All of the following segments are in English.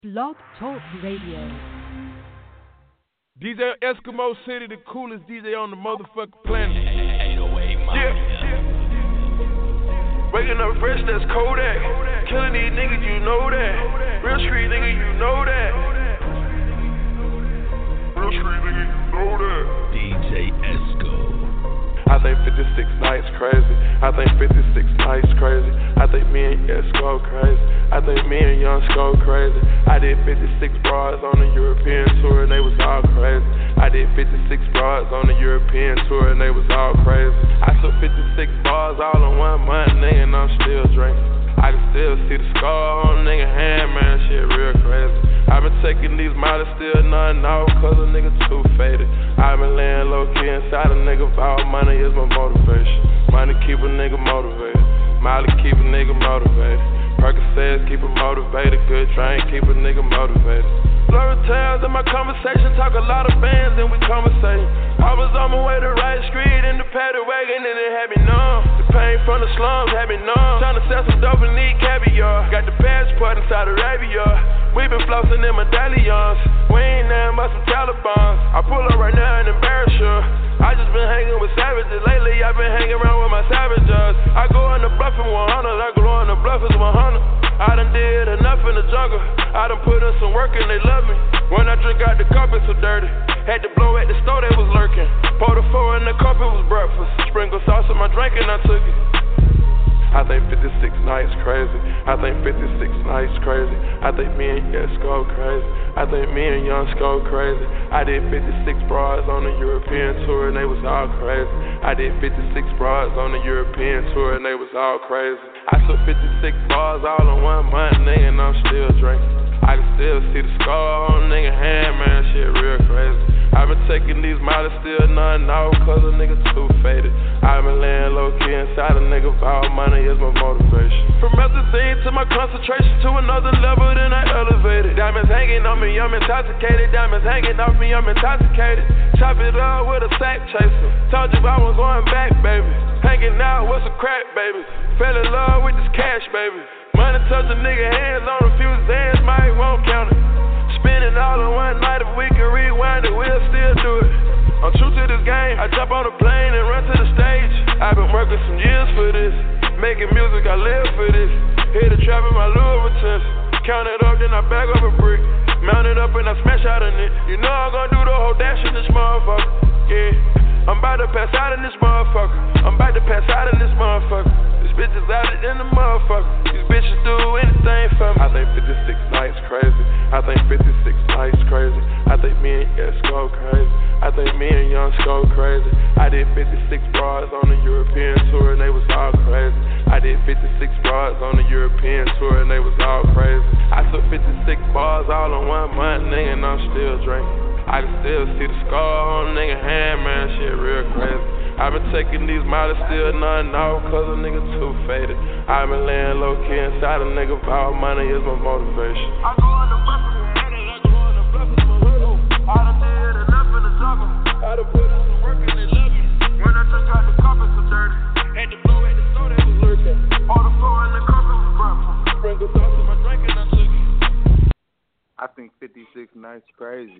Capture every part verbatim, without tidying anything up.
Blog Talk Radio. D J Eskimo City, the coolest D J on the motherfucking planet. Yeah. Waking up fresh, that's Kodak. Killing these niggas, you know that. Real street nigga, you know that. Real street nigga, you know that. D J Esco. I think fifty-six nights crazy. I think fifty-six nights crazy. I think me and Esco crazy. I think me and Young Sko crazy. I did fifty-six bras on the European tour and they was all crazy. I did fifty-six bras on the European tour and they was all crazy. I took fifty-six bars all in one month, nigga, and I'm still drinking. I can still see the scar on a nigga hand, man, shit real crazy. I been taking these miles, still nothing off, cause a nigga too faded. I been laying low key inside a nigga, all money is my motivation. Money keep a nigga motivated, Molly keep a nigga motivated. Percocets keep a motivated, good train keep a nigga motivated. Blurry tales in my conversation, talk a lot of bands and we conversating. I was on my way to Rice Street in the paddy wagon and it had me numb. The pain from the slums had me numb. Tryna sell some dope and need caviar. Got the passport in Saudi Arabia. We been flossing in medallions. We ain't nothing but some Taliban. I pull up right now and embarrass you. I just been hanging with savages. Lately I been hanging around with my savages. I go on the bluff in one hundred. I go on the bluff is one hundred. I done did enough in the jungle. I done put in some work and they love me. When I drink out the cup it's so dirty. Had to blow at the store they was lurking. Pour the four in the cup it was breakfast. Sprinkle sauce in my drink and I took it. I think fifty-six nights crazy. I think fifty-six nights crazy. I think me and Esco crazy. I think me and Young Sko crazy. I did fifty-six bras on the European tour and they was all crazy. I did fifty-six bras on the European tour and they was all crazy. I took fifty-six bars all in one month, nigga, and I'm still drinking. I can still see the scar on a nigga hand, man, shit real crazy. I been taking these miles, still nothing off, cause a nigga too faded. I been laying low key inside a nigga, all money is my motivation. From methazine to my concentration to another level, then I elevated. Diamonds hanging on me, I'm intoxicated. Diamonds hanging off me, I'm intoxicated. Chop it up with a sack chaser. Told you I was going back, baby. Hanging out with some crack, baby. Fell in love with this cash, baby. Money touch a nigga hands on a few Zans, might won't count it. Spending all in one night, if we can rewind it, we'll still do it. I'm true to this game, I jump on a plane and run to the stage. I've been working some years for this, making music, I live for this. Hit the trap in my Louis Vuittons, count it up, then I bag up a brick. Mount it up and I smash out in it. You know I'm gonna do the whole dash in this motherfucker, yeah. I'm about to pass out in this motherfucker. I'm about to pass out in this motherfucker. This bitch is out in the motherfucker. These bitches do anything for me. I think fifty-six nights crazy. I think fifty-six nights crazy. I think me and Esco crazy. I think me and Young Sko crazy. I did fifty-six bras on the European tour and they was all crazy. I did fifty-six bras on the European tour and they was all crazy. I took fifty-six bars all in one month, nigga, and I'm still drinking. I can still see the scar on a nigga hand, man, shit real crazy. I been taking these miles, still nothing off, cause a nigga too faded. I been laying low key inside a nigga, all money is my motivation. I go on the bluff in the head, I go on the bluff in my hood. I done did enough in the jungle. I done put in some work and they love me. When I drink out the cup it's so dirty. Had to blow at the store they was lurking. All the four in the cup it was breakfast. Sprinkle sauce in my drink and I took it. I think fifty-six nights crazy.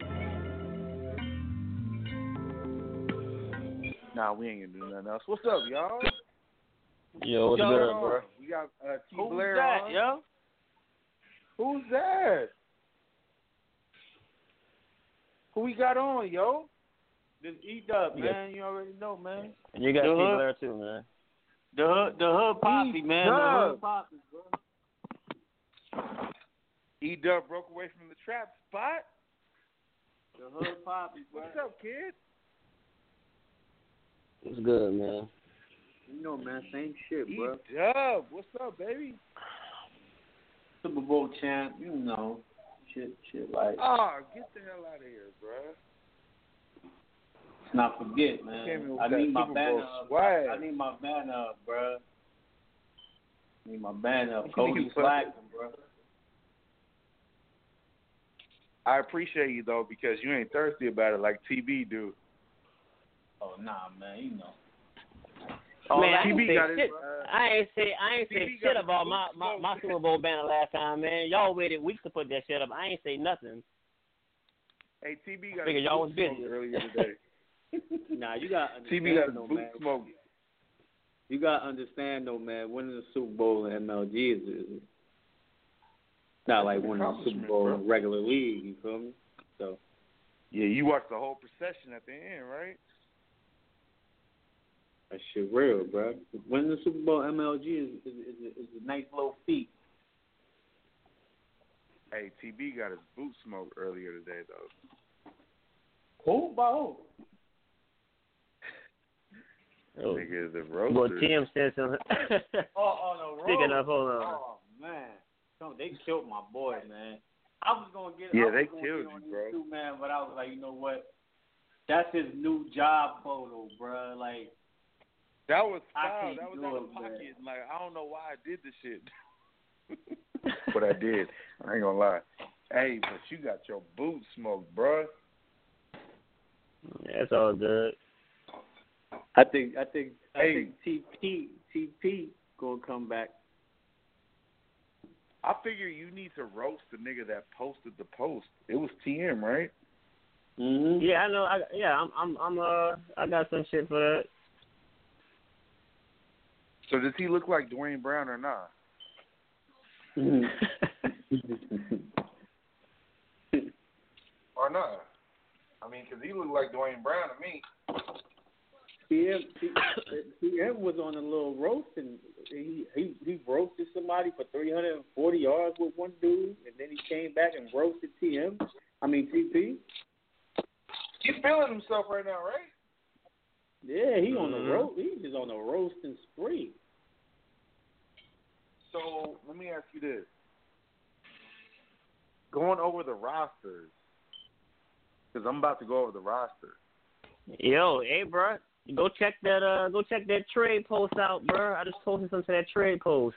Nah, we ain't gonna do nothing else. What's up, y'all? Yo, what's Yo, good, bro? We got uh, T. Who's Blair that, on. yo? Who's that? Who we got on, yo? This E-Dub, Yeah. man. You already know, man. And you got The T. hood- Blair too, man. The hood, the hood poppy, man. The E-Dub. hood poppy, bro. E-Dub broke away from the trap spot. The hood poppy, bro. What's up, kid? It's good, man. You know, man. Same shit, bro. E-Dub, what's up, baby? Super Bowl champ. You know, shit, shit like. Oh, get the hell out of here, bro. Let's not forget, man. Came in with I that need my Super banner Bowl up. swag. I need my banner up, bro. I need my banner up. You Cody put- Slackton, bro. I appreciate you, though, because you ain't thirsty about it like T B do. Oh, nah, man. You know. Man, I T ain't B say got it. shit. Uh, I ain't say I ain't T say B shit got about his my, boots my, my smoked. Super Bowl banner last time, man. Y'all waited weeks to put that shit up. I ain't say nothing. Hey, T B got Figure his y'all was boots busy. smoked earlier today. Nah, you got T B got his though, boots man. smoked. You gotta understand though, man. Winning the Super Bowl in M L G is, is not like winning the Super Bowl bro. in regular league. You feel me? So Yeah, you watched the whole procession at the end, right? that shit real, bro. Winning the Super Bowl in M L G is is, is, is a nice little feat. Hey, T B got his boots smoked earlier today, though. Who? By who? Oh. Nigga, the Well, roasters. Tim said something. Oh, oh no, Speaking of, hold on. Oh man, Come- they killed my boy, man. I was gonna get. Yeah, I was they gonna killed get on you, bro. Too, man, but I was like, you know what? That's his new job photo, bro. Like That was I foul. can't That was do out it, of pocket. man. Like, I don't know why I did this shit. But I did. I ain't gonna lie. Hey, but you got your boots smoked, bruh. That's all good. I think I think I Hey. think T P T P gonna come back. I figure you need to roast the nigga that posted the post. It was T M, right? Mm-hmm. Yeah, I know. I yeah, I'm I'm I'm uh I got some shit for that. So does he look like Dwayne Brown or not? Or not? I mean, because he looked like Dwayne Brown to me. T M T M was on a little roast and he he he roasted somebody for three hundred and forty yards with one dude, and then he came back and roasted T M. I mean T P. He's feeling himself right now, right? Yeah, he on Mhm. the roast. He's just on a roasting spree. So let me ask you this: going over the rosters, because I'm about to go over the roster. Yo, hey, bro, go check that uh, go check that trade post out, bro. I just posted some to that trade post.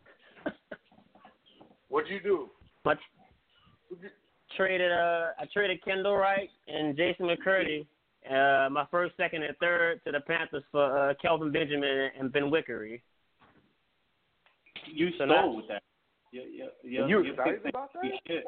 What'd you do? But traded uh, I traded Kendall Wright and Jason McCurdy, uh, my first, second, and third to the Panthers for uh, Kelvin Benjamin and Ben Wickery. You So stole now- with that. Yeah, yeah, yeah. You you excited picked about that? shit.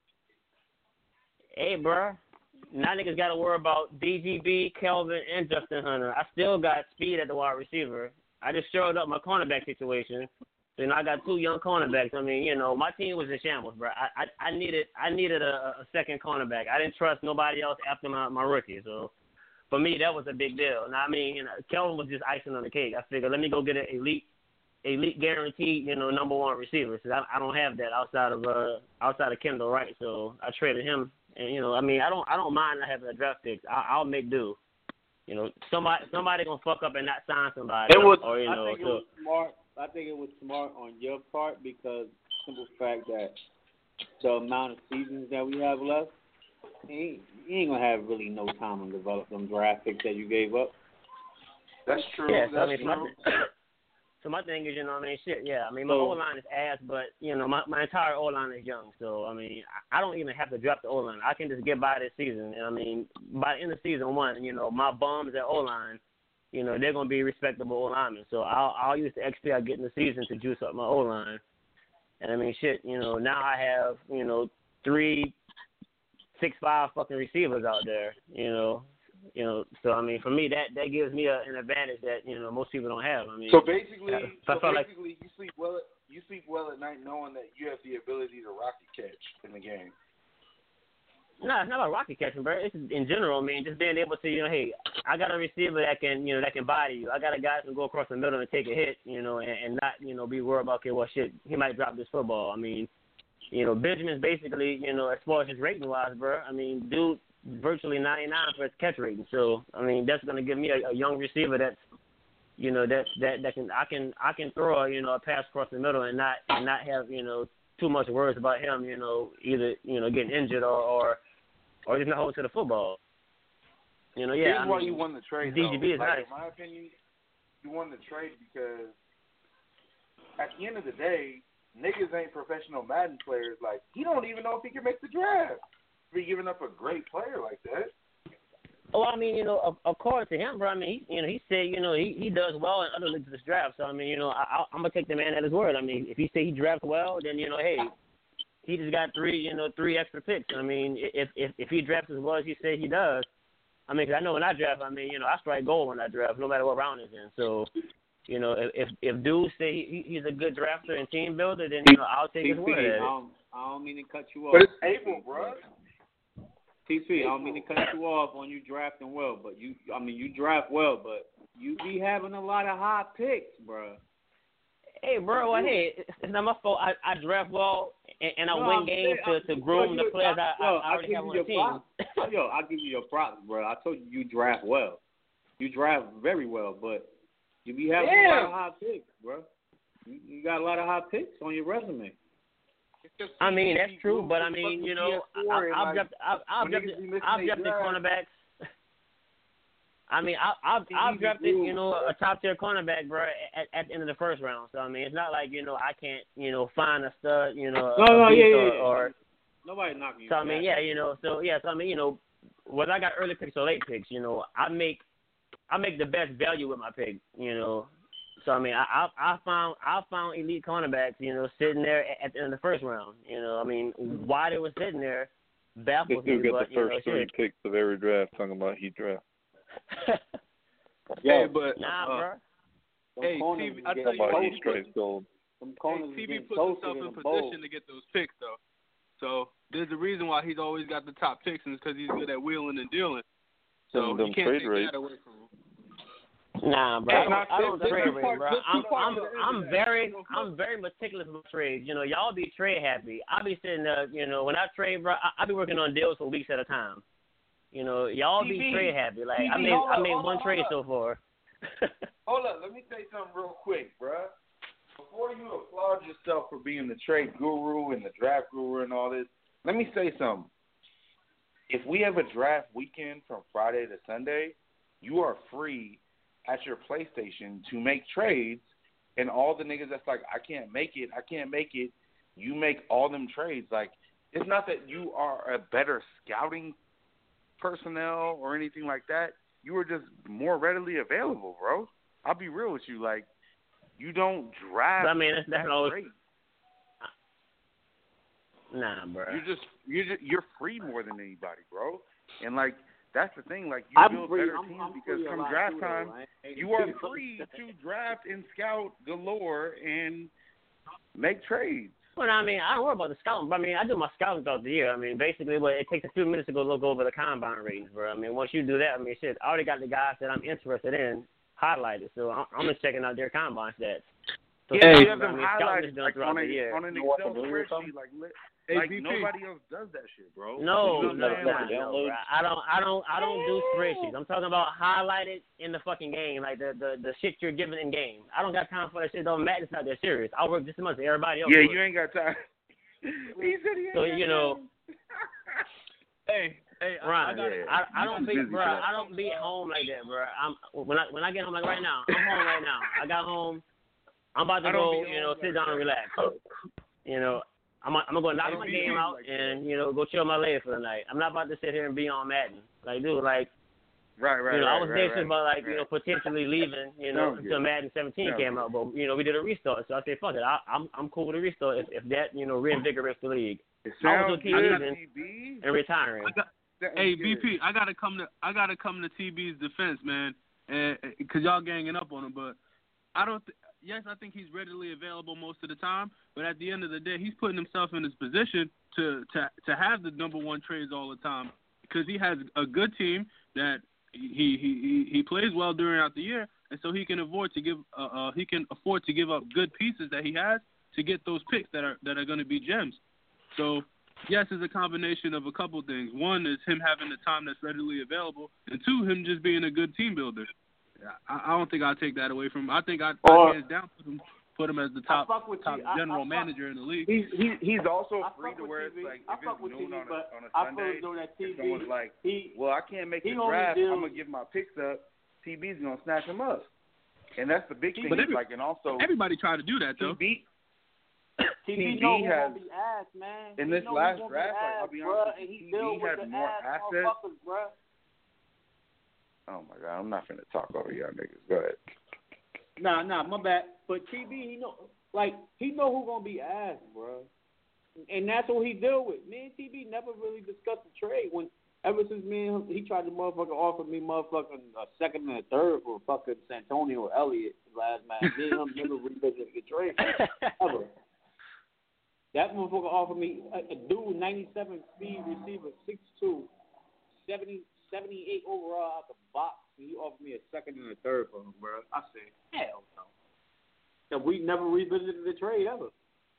Hey, bro, now niggas got to worry about D G B, Kelvin, and Justin Hunter. I still got speed at the wide receiver. I just showed up my cornerback situation. So, you know, I got two young cornerbacks. I mean, you know, my team was in shambles, bro. I I, I needed I needed a, a second cornerback. I didn't trust nobody else after my, my rookie. So, for me, that was a big deal. Now, I mean, you know, Kelvin was just icing on the cake. I figured, let me go get an elite, elite guaranteed, you know, number one receiver. So I, I don't have that outside of uh outside of Kendall Wright. So I traded him. And, you know, I mean, I don't I don't mind not having a draft pick. I, I'll make do. You know, somebody somebody gonna fuck up and not sign somebody. It was. Or, you I know, think it so, was smart. I think it was smart on your part because simple fact that the amount of seasons that we have left, you ain't, you ain't gonna have really no time to develop them draft picks that you gave up. That's true. yeah, so, I That's mean, true. my, so my thing is, you know, I mean, shit, yeah. I mean, my So- O line is ass, but you know, my my entire O line is young. So I mean, I, I don't even have to drop the O line. I can just get by this season. And I mean, by the end of season one, you know, my bums at O line, you know, they're gonna be respectable O linemen. So I'll I'll use the X P I get in the season to juice up my O line. And I mean, shit, you know, now I have, you know, three six five fucking receivers out there. You know. You know, so I mean, for me, that, that gives me a, an advantage that you know most people don't have. I mean, So basically, I so felt like- basically, you sleep well. At, you sleep well at night, knowing that you have the ability to rocket catch in the game. No, it's not about rocket catching, bro. It's in general. I mean, just being able to, you know, hey, I got a receiver that can, you know, that can body you. I got a guy that can go across the middle and take a hit, you know, and, and not, you know, be worried about, okay, well, shit, he might drop this football. I mean, you know, Benjamin's basically, you know, as far as his rating wise, bro. I mean, dude, virtually ninety-nine for his catch rating. So, I mean, that's going to give me a, a young receiver that's, you know, that that that can I can I can throw, you know, a pass across the middle and not and not have, you know, too much worries about him, you know, either, you know, getting injured or or, or just not hold to the football. You know, yeah. Here's I why mean, you won the trade. D G B though. is like, nice. In my opinion, you won the trade because at the end of the day, niggas ain't professional Madden players. Like, he don't even know if he can make the draft. Be giving up a great player like that. Oh, I mean, you know, according to him, bro, I mean, he, you know, he said, you know, he, he does well in other leagues of this draft. So, I mean, you know, I, I'm going to take the man at his word. I mean, if he say he drafts well, then, you know, hey, he just got three, you know, three extra picks. I mean, if if, if he drafts as well as he said he does, I mean, 'cause I know when I draft, I mean, you know, I strike gold when I draft, no matter what round it's in. So, you know, if if, if dudes say he, he's a good drafter and team builder, then, you know, I'll take his word at it. I don't, I don't mean to cut you off. But it's April, bro. T C, I don't mean to cut you off on you drafting well, but you, I mean, you draft well, but you be having a lot of high picks, bro. Hey, bro, well, hey, it's not my fault. I, I draft well, and, and I No, win I'm games saying, to, to groom yo, the you- players I, I, yo, I already give have you on your the team. props. Yo, I'll give you your props, bro. I told you you draft well. You draft very well, but you be having Damn. a lot of high picks, bro. You, you got a lot of high picks on your resume. I mean, that's true, but I mean, you know, I, I've drafted, I've, I've drafted, I've drafted cornerbacks. I mean, I, I've, I've drafted, you know, a top tier cornerback, bro, at, at the end of the first round. So I mean, it's not like, you know, I can't, you know, find a stud, you know, No, a no, beast yeah, or, yeah, yeah. or Nobody knocking you. so I for mean, that. yeah, you know, so yeah, so I mean, you know, whether I got early picks or late picks, you know, I make, I make the best value with my pick, you know. So I mean, I, I I found I found elite cornerbacks, you know, sitting there at the end of the first round. You know, I mean, why they were sitting there This baffles me. dude got But the you know, first three shit. picks of every draft talking about he draft. Hey, but Nah, uh, bro. Them Hey, corners T V, is I getting tell you Talking about what, he toasted. straight gold. Them hey, corners T is V getting puts toasted himself in in the bowl. position to get those picks, though. So there's a reason why he's always got the top picks, and it's because he's good at wheeling and dealing. So Some of them you can't trade take rates. that away from him. Nah, bro. Hey, I don't, not- I don't this- trade this rate, part- bro. this I'm two parts I'm of the I'm internet. very I'm very meticulous with trades. You know, y'all be trade happy. I be sitting there, you know, when I trade, bro, I, I be working on deals for weeks at a time. You know, y'all be T V, trade happy. Like T V, I made hold I up, made hold one up, trade hold so far. hold up, let me say something real quick, bro. Before you applaud yourself for being the trade guru and the draft guru and all this, let me say something. If we have a draft weekend from Friday to Sunday, you are free at your PlayStation to make trades, and all the niggas that's like, I can't make it, I can't make it, you make all them trades. Like, it's not that you are a better scouting personnel or anything like that. You are just more readily available, bro. I'll be real with you. Like, you don't draft. I mean, that's, that's that always great. nah, bro. You're just you're just, you're free more than anybody, bro. And like that's the thing. Like you I'm build free. better I'm, teams I'm because free a come lot draft too, time, though. I ain't- you are free to draft and scout galore and make trades. Well, I mean, I don't worry about the scouting, but I mean, I do my scouting throughout the year. I mean, basically, but it takes a few minutes to go look over the combine ratings, bro. I mean, once you do that, I mean, shit, I already got the guys that I'm interested in highlighted, so I'm, I'm just checking out their combine stats. So Yeah, scouting, you have I them mean, scouting is highlighted done like throughout on, the a, year. on an You watch Excel the movie or something? spreadsheet. Like, li- Hey, like V P. nobody else does that shit, bro. No, You know no, what I'm no, saying? no, bro. I don't, I don't, I don't do spreadsheets. I'm talking about highlighted in the fucking game, like the the, the shit you're giving in game. I don't got time for that shit. Don't matter. It's not that serious. I work just as much as everybody else. Yeah, works. you ain't got time. he said he ain't So got you know. time. Hey, hey, I, I Ryan, got yeah. I, I You don't too be, busy bro. for that. I don't be at home like that, bro. I'm when I when I get home like right now. I'm home right now. I got home. I'm about to I don't go, be you know, home sit like down and that. relax. You know, I'm I'm gonna go knock don't my be game home out like that. and you know go chill my leg for the night. I'm not about to sit here and be on Madden. Like, dude, like Right, right, you know, right, I was right, thinking right, about like right. you know potentially leaving, you know, Sounds until good. Madden seventeen Sounds came good. out. But you know, we did a restart, so I said, fuck it, I, I'm I'm cool with a restart if, if that you know reinvigorates the league It I was sounds okay good, leaving. T B. and retiring. I got, Sounds hey, good. B P, I gotta come to I gotta come to T B's defense, man, and because y'all ganging up on him. But I don't. Th- yes, I think he's readily available most of the time. But at the end of the day, he's putting himself in his position to to to have the number one trades all the time because he has a good team that he he he, he plays well during the year, and so he can afford to give uh, uh he can afford to give up good pieces that he has to get those picks that are that are going to be gems. So. Yes, it's a combination of a couple things. One is him having the time that's readily available, and two, him just being a good team builder. I, I don't think I'll take that away from him. I think I'd, Or- I'd hands down put him, put him as the top, I fuck with top you. I- general I fuck- manager in the league. He's he, he's also I free fuck to with where it's T V. like I if fuck it's with noon T V, on a but on a I Sunday, feel as though that T V, if someone's like, he well, I can't make he the only draft, deals- I'm gonna give my picks up. T B's gonna snatch him up, and that's the big thing. But is every- like, and also Everybody tried to do that T though. B. T V T B know he has- won't be asked, man. in He this know he last won't draft, be like, I'll asked, be bruh, honest with and you, he T B deal with has the more ass assets. motherfuckers, bruh. Oh my God, I'm not finna talk over y'all niggas. Go ahead. Nah, nah, my bad. But T B, he know, like he know who gonna be asked, bro. And that's what he deal with. Me and T B never really discussed the trade. When ever since me and him, he tried to motherfucker offer me motherfucking a second and a third for fucking Santonio Elliott last match. Me and him never revisited the trade ever. That motherfucker offered me a, a dude ninety-seven speed receiver, six two, seventy, seventy-eight overall out the box. And he offered me a second and a third for him, bro. I said, hell no. And we never revisited the trade ever.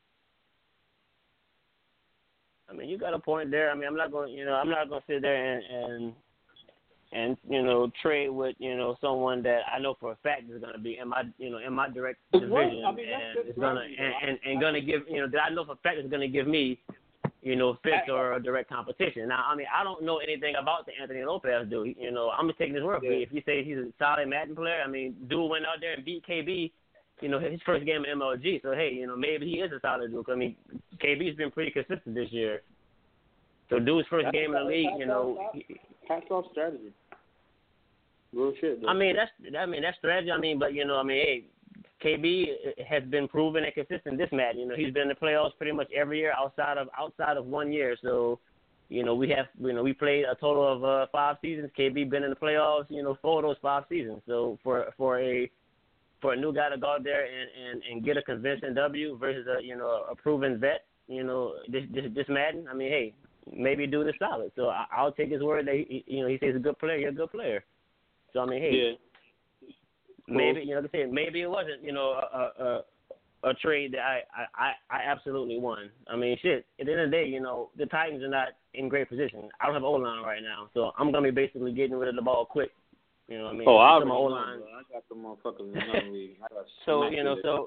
I mean, you got a point there. I mean, I'm not going, you know, I'm not going to sit there and, and, and, you know, trade with, you know, someone that I know for a fact is going to be in my, you know, in my direct division, I mean, and is going to, and, and, and going to give, you know, that I know for a fact is going to give me, you know, fits or a direct competition. Now, I mean, I don't know anything about the Anthony Lopez dude. You know, I'm going to take his word for it. If you say he's a solid Madden player, I mean, dude went out there and beat K B, you know, his first game in M L G. So, hey, you know, maybe he is a solid dude. I mean, K B's been pretty consistent this year. So, dude's first that's game in the league, you know. Pass off strategy. Real shit, though. I mean, that's, I mean, that's strategy. I mean, but, you know, I mean, hey, K B has been proven and consistent this match. You know, he's been in the playoffs pretty much every year outside of outside of one year. So, you know, we have, you know, we played a total of uh, five seasons. K B been in the playoffs, you know, four of those five seasons. So, for for a for a new guy to go out there and, and, and get a convincing W versus a, you know, a proven vet, you know, this this, this Madden, I mean, hey, maybe dude is solid. So I, I'll take his word that, he, you know, he says he's a good player, you're a good player. So, I mean, hey, yeah. maybe, you know, like I said, maybe it wasn't, you know, a, a, a trade that I, I, I absolutely won. I mean, shit, at the end of the day, you know, the Titans are not in great position. I don't have O-line right now, so I'm going to be basically getting rid of the ball quick. You know what I mean? Oh, I, my O-line. I got the motherfuckers in another league. So, you know, so,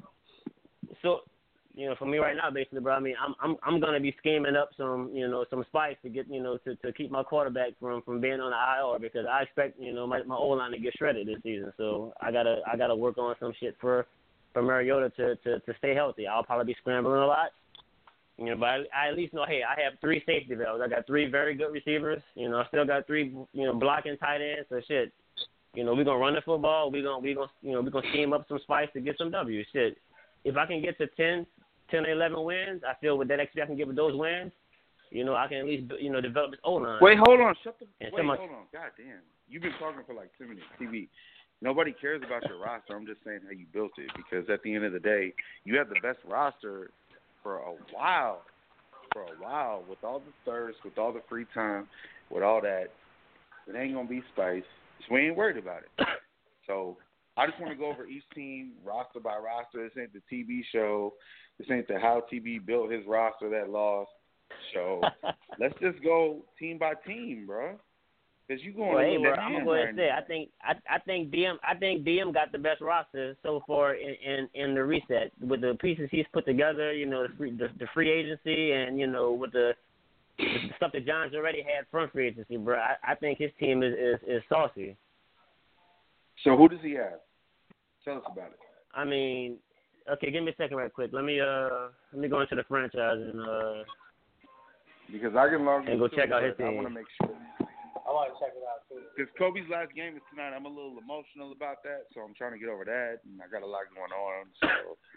so, you know, for me right now, basically, bro, I mean, I'm I'm I'm gonna be scheming up some, you know, some spice to get, you know, to, to keep my quarterback from, from being on the I R because I expect, you know, my my O-line to get shredded this season. So I gotta I gotta work on some shit for, for Mariota to, to, to stay healthy. I'll probably be scrambling a lot, you know, but I, I at least know, hey, I have three safety valves. I got three very good receivers. You know, I still got three, you know, blocking tight ends. So shit, you know, we're gonna run the football. We're gonna we gonna you know we're gonna scheme up some spice to get some W's. Shit, if I can get to ten. ten or eleven wins, I feel with that X P I can get with those wins, you know, I can at least, you know, develop this O-line. Wait, hold on. Shut the and Wait, much, hold on. God damn. You've been talking for like two minutes. T V. Nobody cares about your roster. I'm just saying how you built it because at the end of the day, you have the best roster for a while. For a while. With all the thirst, with all the free time, with all that, it ain't going to be spice. So we ain't worried about it. So I just want to go over each team roster by roster. This ain't the T V show. This ain't the How T B Built His Roster That Lost show. Let's just go team by team, bro. Because you going well, a hey, little bro, bit I'm gonna go ahead and right say now. I think I I think D M I think D M got the best roster so far in, in, in the reset with the pieces he's put together. You know, the free the, the free agency and you know with the, the stuff that John's already had from free agency, bro. I, I think his team is, is is saucy. So who does he have? Tell us about it. I mean. Okay, give me a second right quick. Let me uh let me go into the franchise and uh because I can log in and go too, check out his I team. want to make sure. I want to check it out too. Because Kobe's last game is tonight. I'm a little emotional about that, so I'm trying to get over that, and I got a lot going on. So.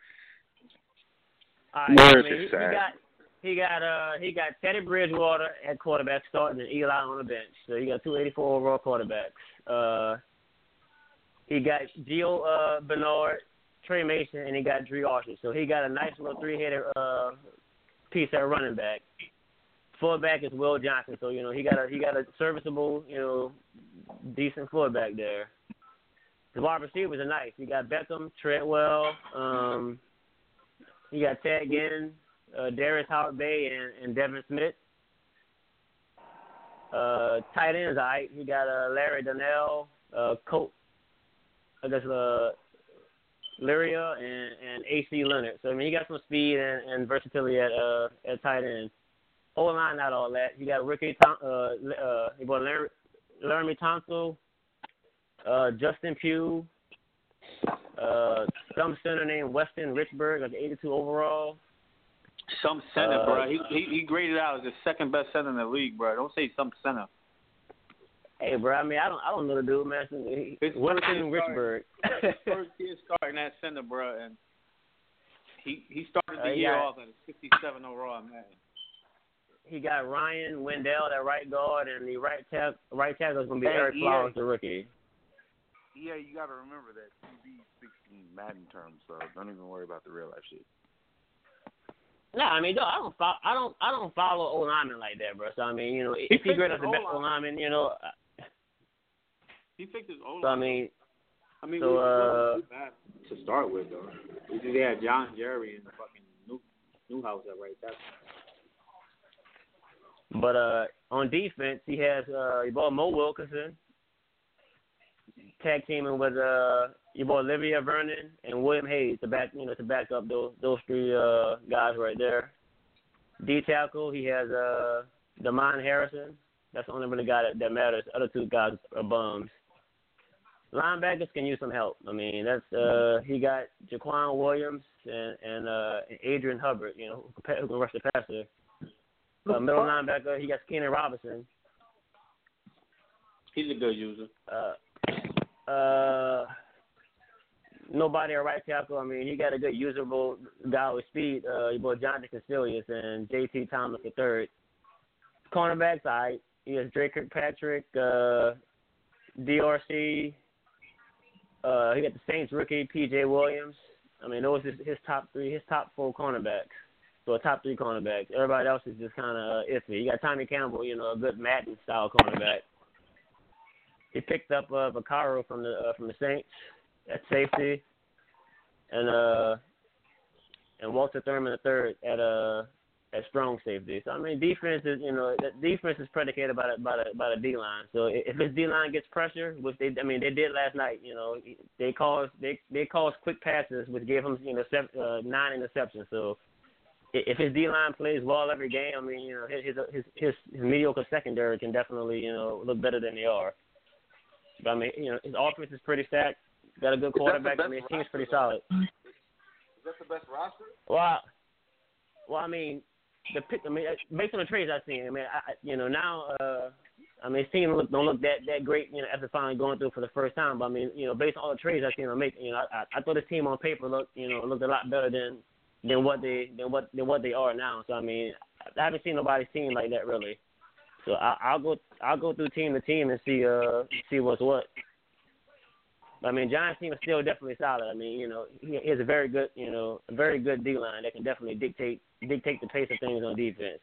All right, I mean, he, he got he got uh he got Teddy Bridgewater at quarterback starting and Eli on the bench. So he got two eighty-four overall quarterbacks. Uh, he got Gio uh, Bernard, Trey Mason, and he got Dre Archer. So he got a nice little three-headed uh, piece at running back. Fullback is Will Johnson. So you know he got a he got a serviceable, you know, decent fullback there. The wide receivers are nice. You got Beckham, Treadwell. Um, you got Ted Ginn, uh, Darius Howard-Bay, and, and Devin Smith. Uh, tight ends, all right. You got uh, Larry Donnell, uh, Colt, I guess, uh, Lyria, and, and A C Leonard. So, I mean, you got some speed and, and versatility at uh, at tight end. O-line, not all that. You got Ricky, Tom, uh, uh, you got Larry, Laramie Tonsil, uh, Justin Pugh, uh, some center named Weston Richburg, like eighty-two overall. Some center, uh, bro. He, he he graded out as the second best center in the league, bro. Don't say some center. Hey, bro. I mean, I don't, I don't know the dude, man. He, Western Richburg. First year starting at center, bro, and he he started the uh, year got, off at a sixty-seven overall, man. He got Ryan Wendell at right guard, and the right tackle, right tackle is gonna be Hey, Eric E A. Flowers, the rookie. Yeah, you got to remember that T V sixteen Madden terms, so don't even worry about the real life shit. No, I mean, no, I don't follow. I don't. I don't follow O linemen like that, bro. So I mean, you know, if he's great as the best O lineman, you know. He picked his O line. So I mean, I mean, so, we uh, wasn't too bad to start with, though. We just had John Jerry and fucking New Newhouse at right tackle. But uh, on defense, he has uh, your boy Mo Wilkinson, tag teaming with uh, your boy Olivia Vernon and William Hayes to back, you know, to back up those those three uh, guys right there. D tackle, he has uh, Damon Harrison. That's the only really guy that, that matters. The other two guys are bums. Linebackers can use some help. I mean, that's uh, he got Jaquan Williams and and, uh, and Adrian Hubbard, you know, who can, who can rush the passer. Uh, middle linebacker, he got Keenan Robinson. He's a good user. Uh, uh, nobody at right tackle. I mean, he got a good usable guy with speed. Uh, your boy Jonathan Casillas and J T Thomas the third. Cornerbacks, all right. He has Drake Kirkpatrick, uh, D R C. Uh, he got the Saints rookie P J Williams. I mean, those are his, his top three, his top four cornerbacks. So a top three cornerbacks. Everybody else is just kind of iffy. You got Tommy Campbell, you know, a good Madden style cornerback. He picked up uh, Vaccaro from the uh, from the Saints at safety, and uh, and Walter Thurman the third at uh at strong safety. So I mean, defense is you know defense is predicated by the by the by the D line. So if his D line gets pressure, which they I mean they did last night, you know they caused they they caused quick passes, which gave him you know seven, uh, nine interceptions. So if his D line plays well every game, I mean you know his his his, his mediocre secondary can definitely you know look better than they are. But I mean you know his offense is pretty stacked. Got a good quarterback. I mean his team's pretty solid. Is that the best roster? Well, well I mean. The pick, I mean, based on the trades I've seen, I mean, I, you know, now, uh, I mean, his team look, don't look that, that great, you know, after finally going through for the first time. But I mean, you know, based on all the trades I've seen him make, you know, I, I thought his team on paper looked, you know, looked a lot better than than what they than what than what they are now. So I mean, I haven't seen nobody's team like that really. So I, I'll go I'll go through team to team and see uh see what's what. I mean, Giants' team is still definitely solid. I mean, you know, he has a very good, you know, a very good D line that can definitely dictate dictate the pace of things on defense.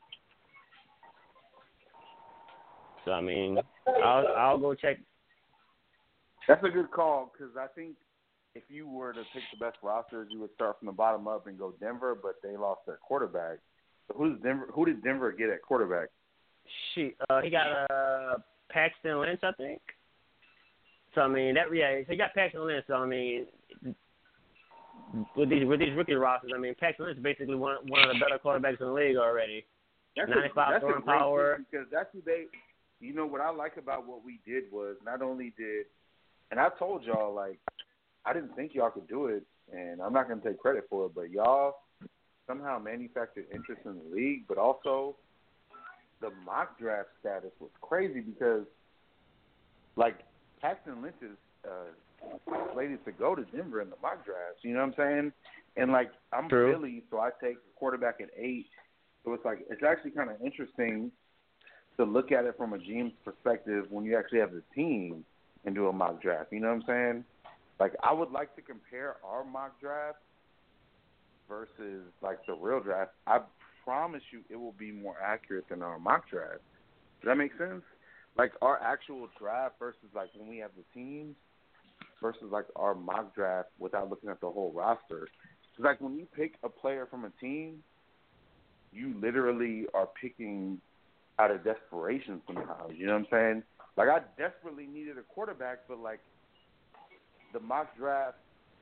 So I mean, I'll I'll go check. That's a good call because I think if you were to pick the best rosters, you would start from the bottom up and go Denver, but they lost their quarterback. So who's Denver? Who did Denver get at quarterback? She, uh, he got uh, Paxton Lynch, I think. So I mean that yeah, he got Paxton Lynch. So I mean, with these with these rookie rosters, I mean Paxton Lynch is basically one one of the better quarterbacks in the league already. That's ninety-five throwing power. Because that's what they. You know what I like about what we did was not only did, and I told y'all like I didn't think y'all could do it, and I'm not gonna take credit for it, but y'all somehow manufactured interest in the league, but also the mock draft status was crazy because like. Paxton Lynch is uh, slated to go to Denver in the mock drafts. You know what I'm saying? And, like, I'm True. Philly, so I take a quarterback at eight. So it's, like, it's actually kind of interesting to look at it from a G M's perspective when you actually have the team and do a mock draft. You know what I'm saying? Like, I would like to compare our mock draft versus, like, the real draft. I promise you it will be more accurate than our mock draft. Does that make sense? Like, our actual draft versus, like, when we have the teams versus, like, our mock draft without looking at the whole roster. Because, like, when you pick a player from a team, you literally are picking out of desperation sometimes. You know what I'm saying? Like, I desperately needed a quarterback, but, like, the mock draft,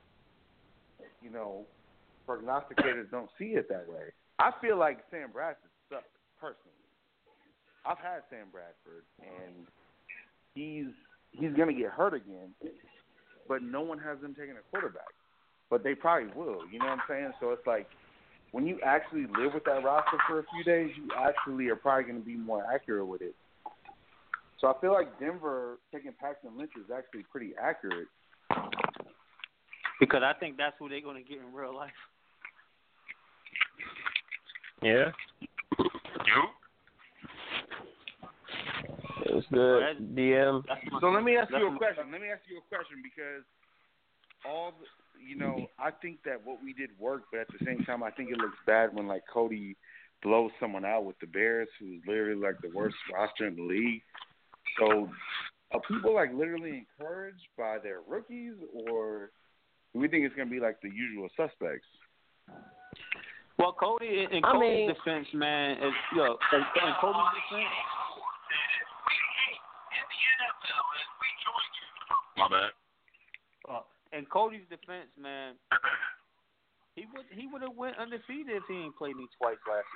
you know, prognosticators don't see it that way. I feel like Sam Bradford sucks, personally. I've had Sam Bradford, and he's he's going to get hurt again, but no one has them taking a quarterback. But they probably will, you know what I'm saying? So it's like when you actually live with that roster for a few days, you actually are probably going to be more accurate with it. So I feel like Denver taking Paxton Lynch is actually pretty accurate. Because I think that's who they're going to get in real life. Yeah. You? It was good. D M. So let me ask you a question. Let me ask you a question because all the, you know, I think that what we did worked, but at the same time, I think it looks bad when like Cody blows someone out with the Bears, who's literally like the worst roster in the league. So are people like literally encouraged by their rookies, or do we think it's gonna be like the usual suspects? Well, Cody in I Cody's mean, defense, man, is yo, in, in Cody's defense. My bad. Uh, in Cody's defense, man, he would he would have went undefeated if he ain't played me twice last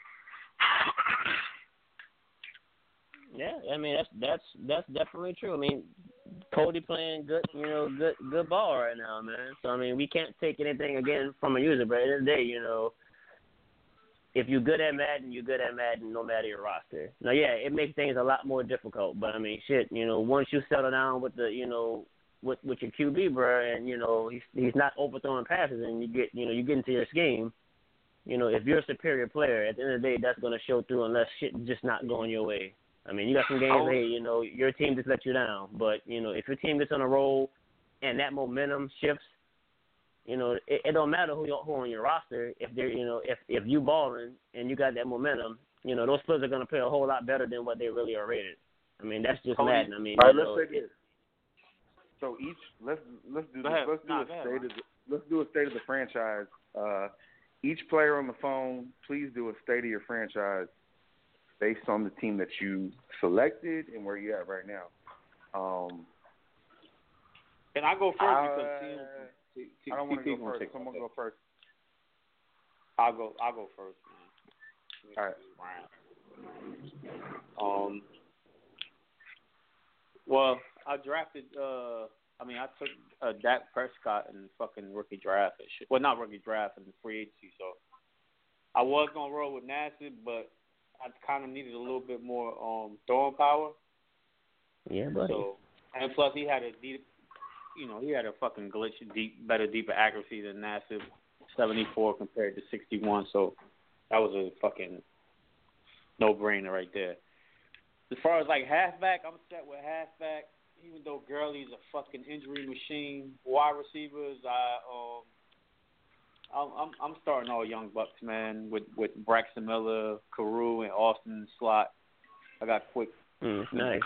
year. Yeah, I mean that's that's that's definitely true. I mean, Cody playing good, you know, good good ball right now, man. So I mean, we can't take anything again from a user, but at the end of the day, you know, if you're good at Madden, you're good at Madden no matter your roster. Now, yeah, it makes things a lot more difficult, but I mean, shit, you know, once you settle down with the, you know, with with your Q B, bro, and you know he's he's not overthrowing passes, and you get, you know, you get into your scheme. You know, if you're a superior player, at the end of the day, that's going to show through unless shit just not going your way. I mean, you got some games, oh. hey, you know, your team just let you down. But, you know, if your team gets on a roll and that momentum shifts, you know, it, it don't matter who, who on your roster. If they're, you know, if, if you balling and you got that momentum, you know, those players are going to play a whole lot better than what they really are rated. I mean, that's just Tony, Madden. I mean, all right, you let's know, say this. So each let's let's do this. ahead. let's do nah, a ahead, state man. of the, let's do a state of the franchise. Uh, each player on the phone, please do a state of your franchise based on the team that you selected and where you're at right now. Um, Can I go first? I, because T, T, T, I don't want to T, go first. Someone go first. I'll go. I'll go first. Man. All right. Um. Well, I drafted. Uh, I mean, I took uh, Dak Prescott in fucking rookie draft and shit. Well, not rookie draft and free agency. So I was gonna roll with Nassib, but I kind of needed a little bit more um throwing power. Yeah, buddy. So, and plus he had a deep, you know, he had a fucking glitch, deep, better, deeper accuracy than Nassib, seventy-four compared to sixty-one. So that was a fucking no-brainer right there. As far as like halfback, I'm set with halfback. Even though Gurley's a fucking injury machine, wide receivers, I um. I'm, I'm I'm starting all young bucks, man, with, with Braxton Miller, Carew, and Austin Slot. I got quick. Mm, nice.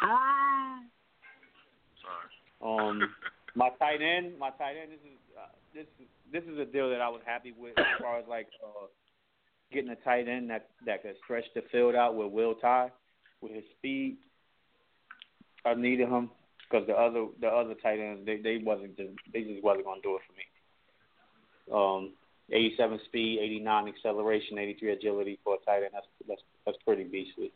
Um, my tight end, my tight end. This is uh, this this is a deal that I was happy with as far as like uh, getting a tight end that that could stretch the field out with Will Tye, with his speed. I needed him because the other the other tight ends they, they wasn't just they just wasn't gonna do it for me. Um. eighty-seven speed, eighty-nine acceleration, eighty-three agility for a tight end. That's that's that's pretty beastly.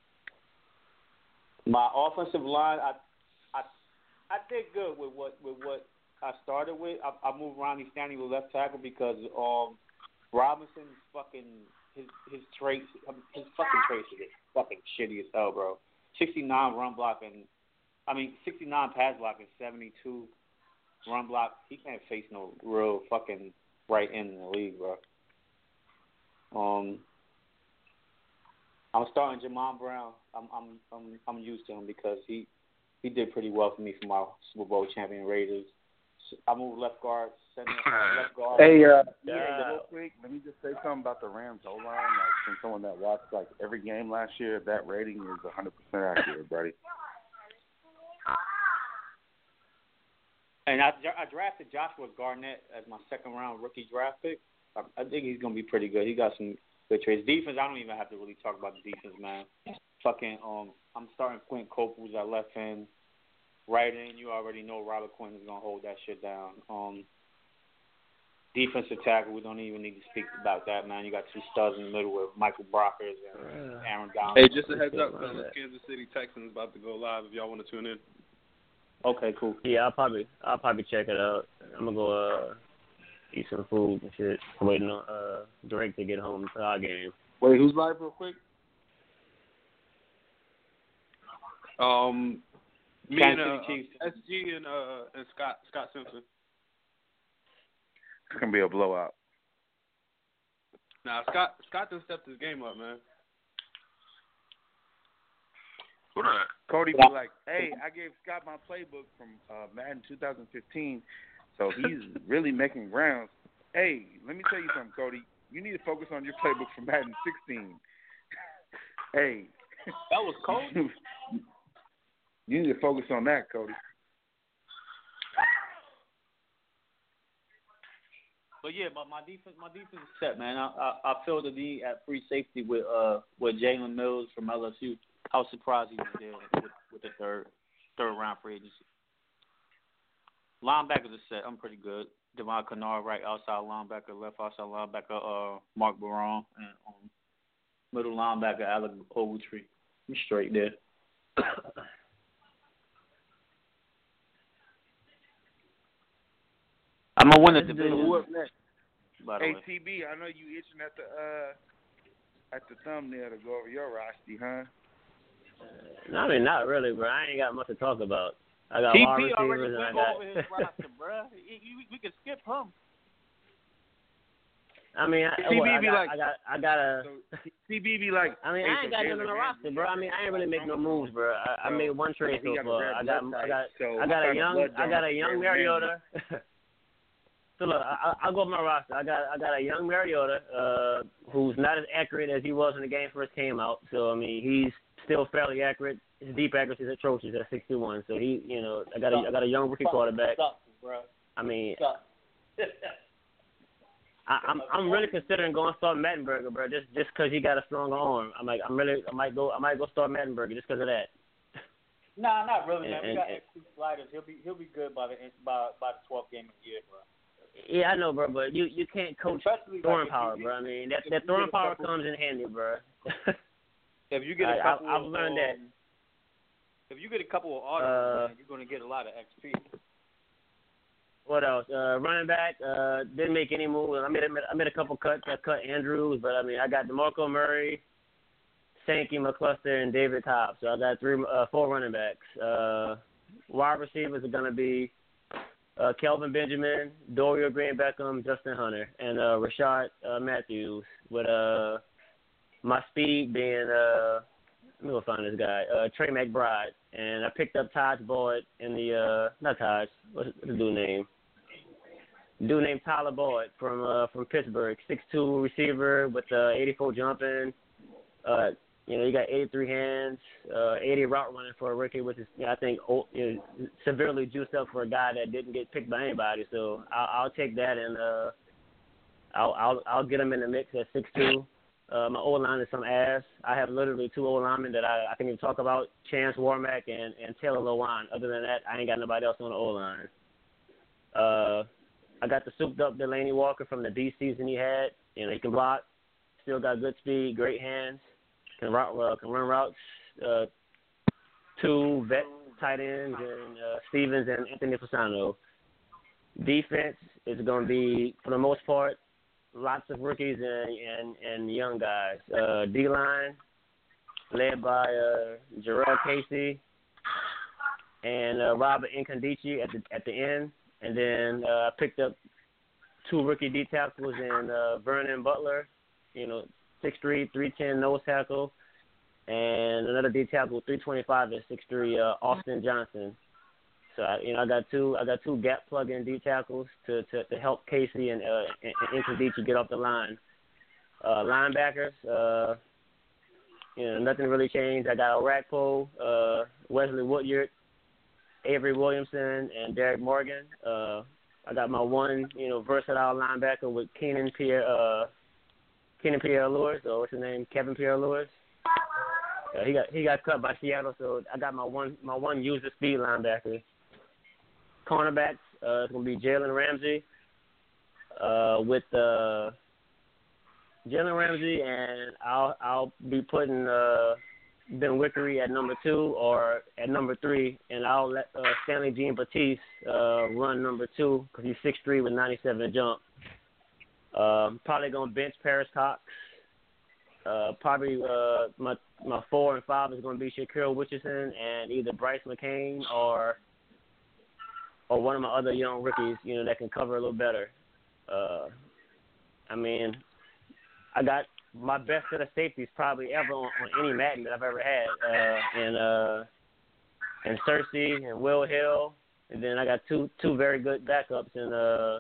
My offensive line, I I I did good with what with what I started with. I, I moved Ronnie Stanley to left tackle because um Robinson's fucking his his traits his fucking traits are fucking shitty as hell, bro. sixty-nine run blocking, I mean sixty-nine pass blocking, seventy-two run block. He can't face no real fucking right end in the league, bro. Um, I'm starting Jamon Brown. I'm I'm I'm I'm used to him because he he did pretty well for me for my Super Bowl champion Raiders. I moved left guard, center, uh, left guard. Hey, uh, yeah. yeah, real quick, let me just say something about the Rams O line. Like from someone that watched like every game last year, that rating is one hundred percent accurate, buddy. And I, I drafted Joshua Garnett as my second round rookie draft pick. I, I think he's gonna be pretty good. He got some good traits. Defense, I don't even have to really talk about the defense, man. Fucking, um, I'm starting Quint Copeland at left end, right end. You already know Robert Quinn is gonna hold that shit down. Um, defensive tackle, we don't even need to speak about that, man. You got two studs in the middle with Michael Brockers and Aaron Donald. Hey, just a heads up, fellas. Kansas City Texans about to go live if y'all want to tune in. Okay, cool. Yeah, I'll probably I'll probably check it out. I'm gonna go uh, eat some food and shit. I'm waiting on uh, Drake to get home for our game. Wait, who's live real quick? Um, me Kansas and uh, City Chiefs. S G and uh and Scott Scott Simpson. It's gonna be a blowout. Nah, Scott Scott done stepped his game up, man. Who that? Cody be like, hey, I gave Scott my playbook from uh, Madden twenty fifteen, so he's really making grounds. Hey, let me tell you something, Cody. You need to focus on your playbook from Madden sixteen. Hey. That was Cody? You need to focus on that, Cody. But yeah, my my defense my defense is set, man. I I, I feel the need at free safety with uh with Jalen Mills from L S U. I was surprised he was there with, with the third third round free agency. Linebackers are set. I'm pretty good. Devon Kennard, right outside linebacker, left outside linebacker, uh Mark Barron, and um, middle linebacker Alec Ogletree. I'm straight there. I'm gonna win the division. Who up next? By the Hey way. T B, I know you itching at the uh at the thumbnail to go over your roster, huh? Uh, I mean, not really, bro. I ain't got much to talk about. I got T wide P already receivers and I went got. over his roster, bro. We, we can skip him. I mean, I, T B what, I, be got, like- I got, I got a. So T B be like, I mean, hey, I ain't so got Jalen nothing on the Ramsey, roster, bro. I mean, I ain't really make no moves, bro. I, I made one trade so He got a far. red I got, blood I got, type, so I got a what kind of young, blood I got a donor young Jalen Mariota. So look, I, I'll go with my roster. I got, I got a young Mariota, uh, who's not as accurate as he was when the game first came out. So I mean, he's still fairly accurate. His deep accuracy is atrocious at sixty-one. So he, you know, I got a, I got a young rookie quarterback. Stop, bro. I mean, Stop. I, I'm I'm really considering going start Mettenberger, bro. Just just because he got a strong arm. I'm like I'm really I might go I might go start Mettenberger just because of that. Nah, not really, man. And- we got and- X P sliders. He'll be he'll be good by the by by the twelfth game of the year, bro. Yeah, I know, bro, but you you can't coach Especially throwing like if power, you- bro. I mean that if that you throwing get a power couple- comes in handy, bro. If you get I- a I- couple, I've of, learned that. um, If you get a couple of autos, Uh, man, you're gonna get a lot of X P. What else? Uh, running back. Uh, didn't make any moves. I made a, I made a couple cuts. I cut Andrews, but I mean I got DeMarco Murray, Sankey, McCluster, and David Cobb. So I got three, uh, four running backs. Uh, wide receivers are gonna be uh, Kelvin Benjamin, Dorial Green Beckham, Justin Hunter, and uh, Rashad uh, Matthews. With uh, my speed being uh, let me go find this guy, uh, Trey McBride, and I picked up Taj Boyd in the uh, not Taj. What's the dude name? Dude named Tyler Boyd from uh, from Pittsburgh, six two receiver with uh, eighty-four jumping. Uh, you know, he got eighty-three hands, uh, eighty route running for a rookie, which is, you know, I think, oh, you know, severely juiced up for a guy that didn't get picked by anybody. So I'll, I'll take that, and uh, I'll, I'll I'll get him in the mix at six two. Uh, my O-line is some ass. I have literally two O-linemen that I, I can even talk about, Chance Warmack and, and Taylor Lewan. Other than that, I ain't got nobody else on the O-line. Uh, I got the souped-up Delaney Walker from the B season he had. You know, he can block, still got good speed, great hands, can route, uh, can run routes. Uh, two vet tight ends, and uh, Stevens and Anthony Fasano. Defense is going to be, for the most part, lots of rookies and and, and young guys. Uh, D-line, led by uh, Jarrell Casey and uh, Robert Incondici at the at the end. And then uh, I picked up two rookie D tackles in uh, Vernon Butler, you know, six three, three ten nose tackle, and another D tackle, three twenty-five and six three, uh, Austin Johnson. So I, you know, I got two, I got two gap plug-in D tackles to, to, to help Casey and uh, and, and Incondici get off the line. Uh, linebackers, uh, you know, nothing really changed. I got Orakpo, uh, Wesley Woodyard, Avery Williamson, and Derek Morgan. Uh, I got my one, you know, versatile linebacker with Keenan Pierre, uh, Keenan Pierre Lewis, or what's his name, Kevin Pierre Lewis. Uh, he got he got cut by Seattle, so I got my one my one user speed linebacker. Cornerbacks, uh, it's gonna be Jalen Ramsey, uh, with uh, Jalen Ramsey, and I'll I'll be putting uh. Ben Wickery at number two or at number three, and I'll let uh, Stanley Jean Baptiste uh, run number two because he's six three with ninety-seven jump. Um, probably going to bench Paris Cox. Uh, probably uh, my my four and five is going to be Shaquille Richardson and either Bryce McCain or or one of my other young rookies, you know, that can cover a little better. Uh, I mean, I got my best set of safeties probably ever on, on any Madden that I've ever had, uh, and uh, and Cersei and Will Hill, and then I got two two very good backups in uh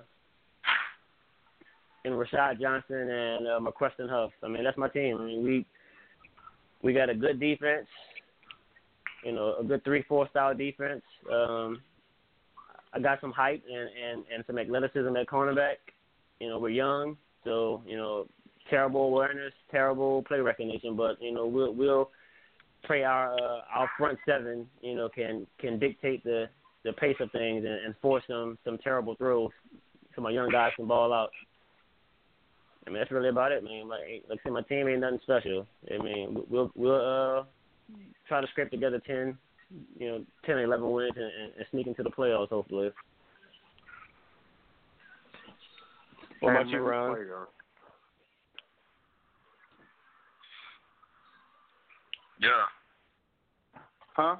in Rashad Johnson and uh, McCruston Huff. I mean, that's my team. I mean, we we got a good defense, you know, a good three four style defense. Um, I got some height and, and, and some athleticism at cornerback. You know, we're young, so, you know, terrible awareness, terrible play recognition, but, you know, we'll we'll pray our uh, our front seven, you know, can can dictate the, the pace of things and, and force some, some terrible throws so my young guys can ball out. I mean, that's really about it, man. Like, like I said, my team ain't nothing special. I mean, we'll we'll uh, try to scrape together ten, you know, ten or eleven wins and, and, and sneak into the playoffs, hopefully. What about you, Ron? Yeah. Huh?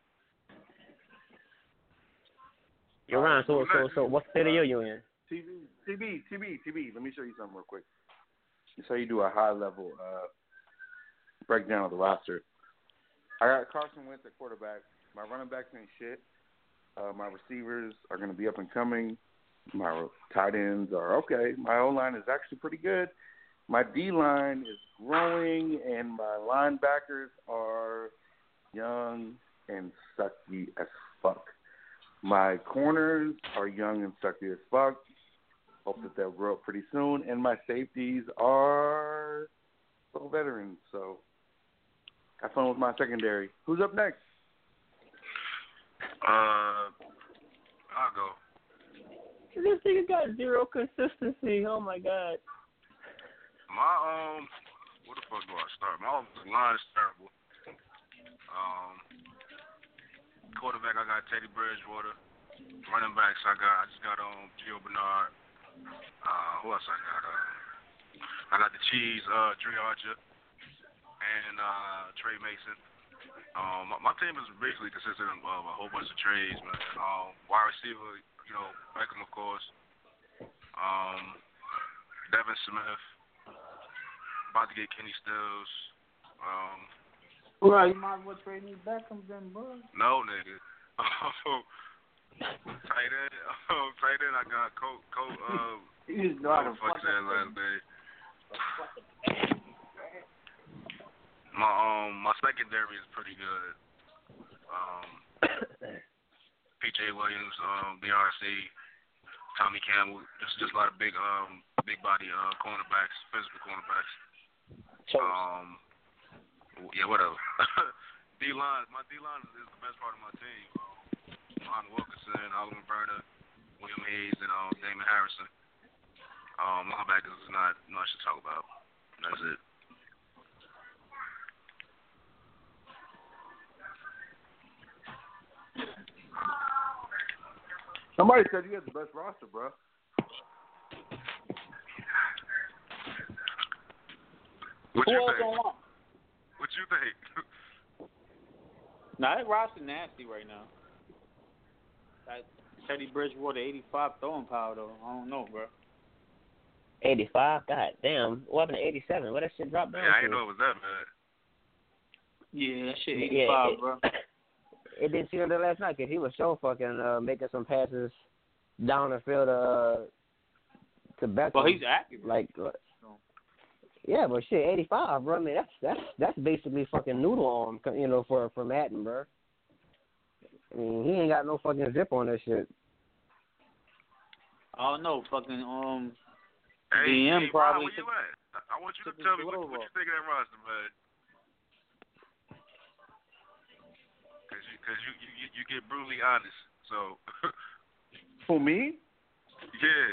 You're Ron. So, so, so, what state are you in? T B, T B, T B, T B. Let me show you something real quick. This is how you do a high level uh, breakdown of the roster. I got Carson Wentz at quarterback. My running backs ain't shit. Uh, my receivers are going to be up and coming. My tight ends are okay. My O-line is actually pretty good. My D-line is growing, and my linebackers are young and sucky as fuck. My corners are young and sucky as fuck. Hope that they'll grow up pretty soon. And my safeties are little veterans. So have fun with my secondary. Who's up next? Uh, I'll go. This nigga got zero consistency. Oh, my God. My, um, where the fuck do I start? My offensive line is terrible. Um, quarterback, I got Teddy Bridgewater. Running backs, I got, I just got um, Gio Bernard. Uh, who else I got? Uh, I got the Cheese, uh, Dre Archer, and uh, Trey Mason. Um, my, my team is basically consistent of a whole bunch of trades, man. Um, wide receiver, you know, Beckham, of course. Um, Devin Smith. About to get Kenny Stills. Um, Well, you might as well trade me Beckham then, bro. No, nigga. Tight end, oh, tight end. I got Colt. Colt. Uh, you just know how to fuck that last day. My um, my secondary is pretty good. Um, P J Williams, um, B R C, Tommy Campbell. Just just a lot of big um, big body uh, cornerbacks, physical cornerbacks. Um, yeah, whatever. D line, my D line is the best part of my team. Ron Wilkinson, Oliver Berner, William Hayes, and um, Damon Harrison. Um, linebackers is not much to talk about. That's it. Somebody said you had the best roster, bro. What Who you else think? don't want? What you think? Nah, that roster nasty right now. That Teddy Bridgewater eighty-five throwing power though. I don't know, bro. eighty-five? God damn. What happened to eighty-seven? Where that shit dropped down Yeah, I to? didn't know it was that bad. Yeah, that shit Yeah, eighty-five, it, bro. It didn't see him there last night because he was so fucking uh, making some passes down the field uh, to Beckham. Well, he's accurate. Like, uh, yeah, but shit, eighty-five, bro. I mean, that's that's that's basically fucking noodle arm, you know, for for Madden, bro. I mean, he ain't got no fucking zip on that shit. I don't know, fucking um, Hey, D M hey, probably. Ron, where you at? I want you to took tell his me what, glove what you off. think of that roster, man. Cause you, cause you, you, you get brutally honest. So. For me? Yeah.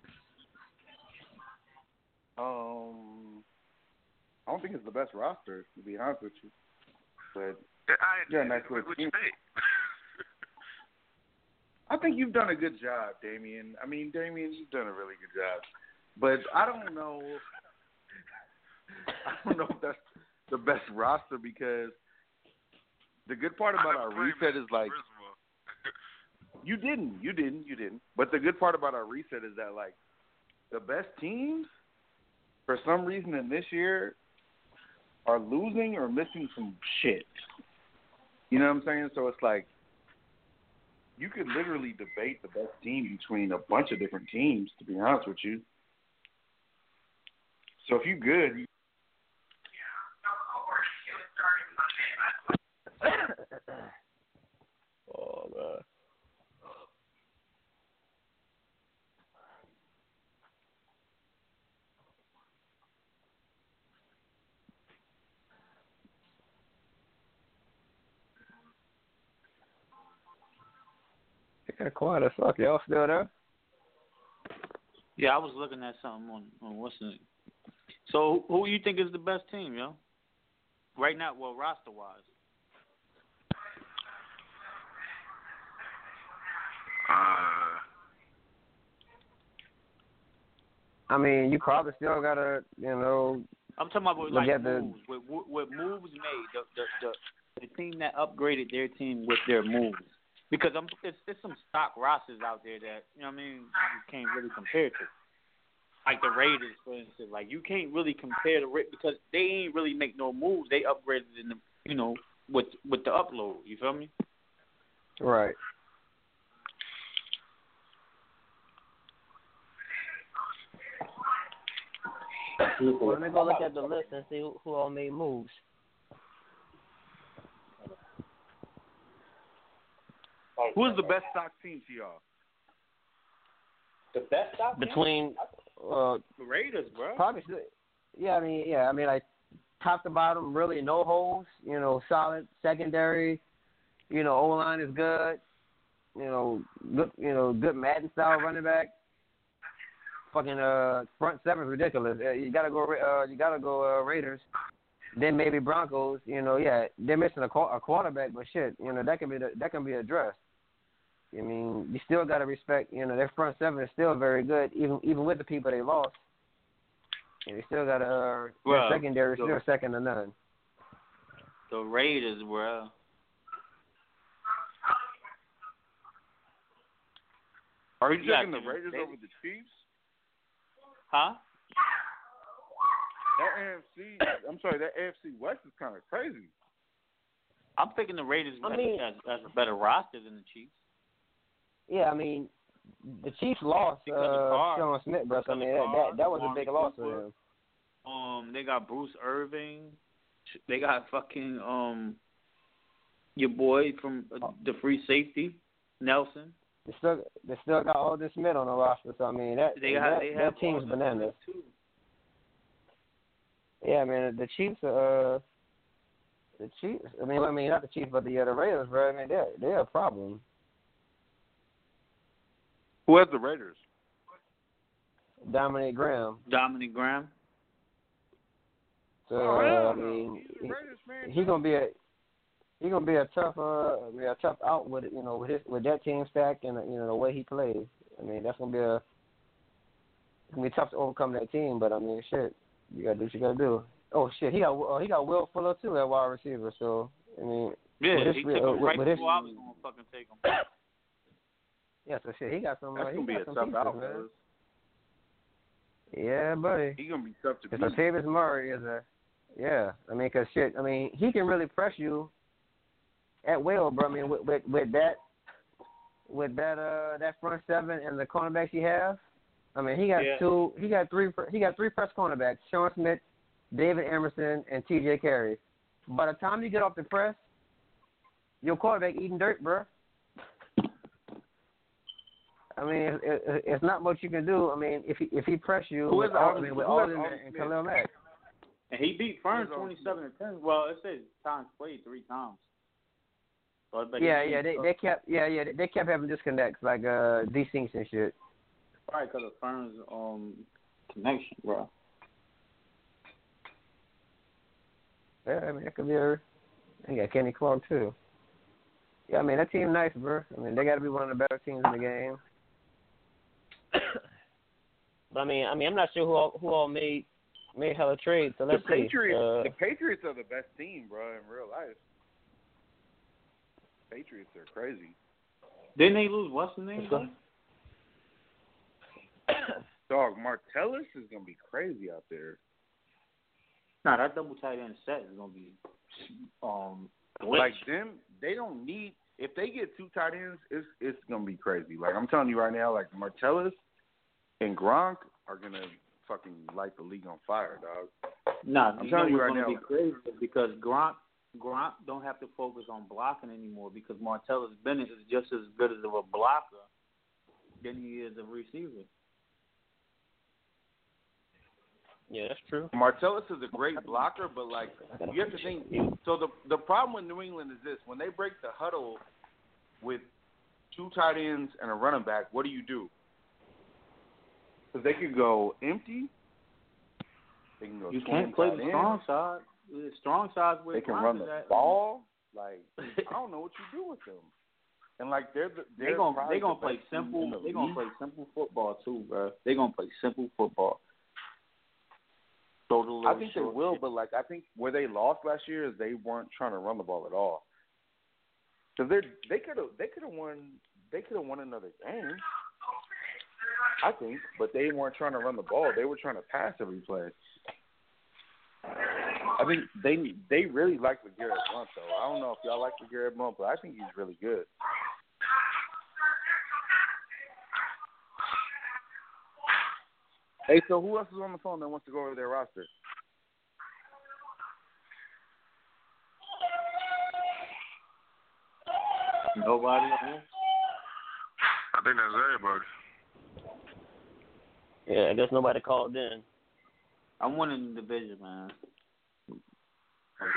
Um, I don't think it's the best roster, to be honest with you. But I, yeah, nice what, little what you team. think? I think you've done a good job, Damien. I mean, Damien, you've done a really good job. But I don't know. I don't know if that's the best roster because the good part about our reset is like you didn't, you didn't, you didn't. But the good part about our reset is that like the best teams, for some reason in this year, are losing or missing some shit. You know what I'm saying? So it's like you could literally debate the best team between a bunch of different teams, to be honest with you. So if you good, you oh man. Yeah, quiet as fuck. Y'all still there? Yeah, I was looking at something on, on what's the So who you think is the best team, yo? Right now, well, roster wise. Uh, I mean, you probably still gotta, you know. I'm talking about with, look like at the, moves, with, with moves made. The, the the the team that upgraded their team with their moves. Because I'm, it's, it's some stock rosters out there that, you know what I mean, you can't really compare to. Like the Raiders, for instance. Like, you can't really compare the Raiders because they ain't really make no moves. They upgraded in the, you know, with with the upload. You feel me? Right. Well, let me go look at the list and see who, who all made moves. Who is the best stock team to y'all? The best stock Between uh, the Raiders, bro. Probably. Yeah, I mean, yeah, I mean, like top to bottom, really no holes. You know, solid secondary. You know, O line is good. You know, good. You know, good Madden style running back. Fucking uh, front seven is ridiculous. Uh, you gotta go. Uh, you gotta go uh, Raiders. Then maybe Broncos. You know, yeah, they're missing a, a quarterback, but shit, you know that can be the, that can be addressed. I mean, you still got to respect, you know, their front seven is still very good, even even with the people they lost. And they still got a uh, well, their secondary is the, still second to none. The Raiders, bro. Are you yeah, taking the Raiders they, over the Chiefs? Huh? That A F C, I'm sorry, that A F C West is kind of crazy. I'm thinking the Raiders I as, mean, as, as a better roster than the Chiefs. Yeah, I mean, the Chiefs lost uh, Sean Smith, bro. I mean, that, that that was a big loss for them. Um, they got Bruce Irving. They got fucking um, your boy from uh, the free safety, Nelson. They still they still got Aldon Smith on the roster. So I mean, that they that, have, they that have team's Aldon bananas. Smith too. Yeah, I mean, the Chiefs are. Uh, the Chiefs. I mean, I mean, not the Chiefs, but the uh, the Raiders, bro. I mean, they're they're a problem. Who has the Raiders? Dominic Graham. Dominic Graham. So oh, uh, I no. mean, he, he, he gonna be a he gonna be a tough uh be a tough out with it, you know, with his with that team stack and you know the way he plays. I mean, that's gonna be a it's gonna be tough to overcome that team. But I mean, shit, you gotta do what you gotta do. Oh shit, he got uh, he got Will Fuller too at wide receiver. So I mean, yeah, his, he took uh, him right with before his, I was gonna fucking take him. Yeah, so shit, he got some. That's uh, he gonna be got a some tough pieces, out, man. fellas. Yeah, buddy. He gonna be tough to beat. Because Latavius Murray is a, yeah. I mean, cause shit. I mean, he can really press you at will, bro. I mean, with with, with that, with that uh that front seven and the cornerbacks he has. I mean, he got yeah. two. He got three. He got three press cornerbacks: Sean Smith, David Emerson, and T J Carey. By the time you get off the press, your quarterback eating dirt, bro. I mean, it, it, it's not much you can do. I mean, if he if he press you who with, is all, Alden, I mean, with who all is in Alden and Smith? Khalil Mack. And he beat Fern twenty-seven to ten. Well, it says times played three times. So yeah, yeah, they they kept yeah yeah they kept having disconnects like uh desyncs and shit. Probably because of Fern's um connection, bro. Yeah, I mean that could be a. They got Kenny Clark too. Yeah, I mean that team nice, bro. I mean they got to be one of the better teams in the game. But I mean, I mean, I'm not sure who all, who all made made hella trades. So let's the see. Patriots, Uh, the Patriots are the best team, bro, in real life. Patriots are crazy. Didn't they lose what's the name? Dog, Martellus is gonna be crazy out there. Nah, that double tight end set is gonna be um like them. They don't need if they get two tight ends, it's it's gonna be crazy. Like I'm telling you right now, like Martellus and Gronk are gonna fucking light the league on fire, dog. Nah, I'm you telling know you right gonna now. Be crazy because Gronk Gronk don't have to focus on blocking anymore because Martellus Bennett is just as good as a blocker than he is a receiver. Yeah, that's true. Martellus is a great blocker, but like you have to think. So the the problem with New England is this: when they break the huddle with two tight ends and a running back, what do you do? Because they could go empty. They can go. You can't play the strong side. The strong side where they can Gronk run is the at. ball. Like I don't know what you do with them. And like they're the, they're they gonna they the gonna play simple. They gonna play simple football too, bro. They gonna play simple football. I think they will, but like I think where they lost last year is they weren't trying to run the ball at all. Because they they could have they could have won they could have won another game. I think, but they weren't trying to run the ball. They were trying to pass every play. I think they they really like LeGarrette Blount though. I don't know if y'all like LeGarrette Blount, but I think he's really good. Hey, so who else is on the phone that wants to go over their roster? Nobody. I think that's everybody. Yeah, I guess nobody called in. I'm winning the division, man. Okay.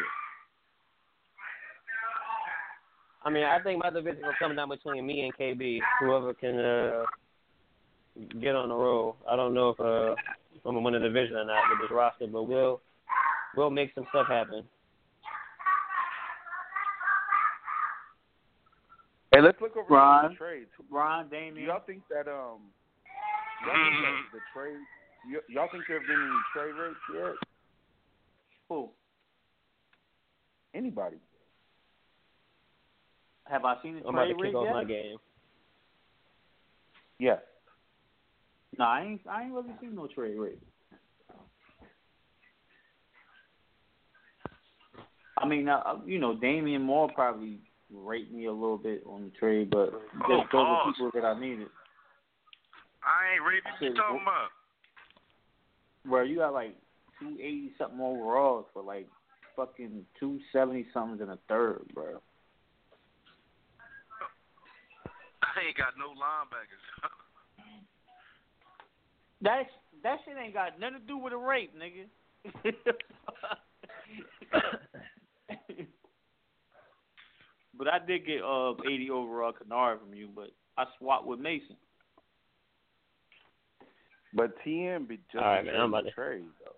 I mean, I think my division will come down between me and K B. Whoever can uh, get on the roll. I don't know if uh, I'm gonna win the division or not with this roster, but we'll we'll make some stuff happen. Hey, let's look over Ron, the trades. Ron, Damien. Do y'all think that um, y'all think that the trade? Y- y'all think there have been any trade rates yet? Who? Anybody? Have I seen the I'm about trade to rate kick off yet? my game. Yeah. No, I ain't. I ain't really seen no trade rate. I mean, uh, you know, Damian Moore probably rate me a little bit on the trade, but Oh, just those are pause. people that I needed. I ain't ready. What you talking about? Where you got like two eighty something overalls for like fucking two seventy somethings in a third, bro. I ain't got no linebackers. That that shit ain't got nothing to do with a rape, nigga. But I did get uh eighty overall Kennard from you, but I swapped with Mason. But T M be just All right, man, I'm about to trade though.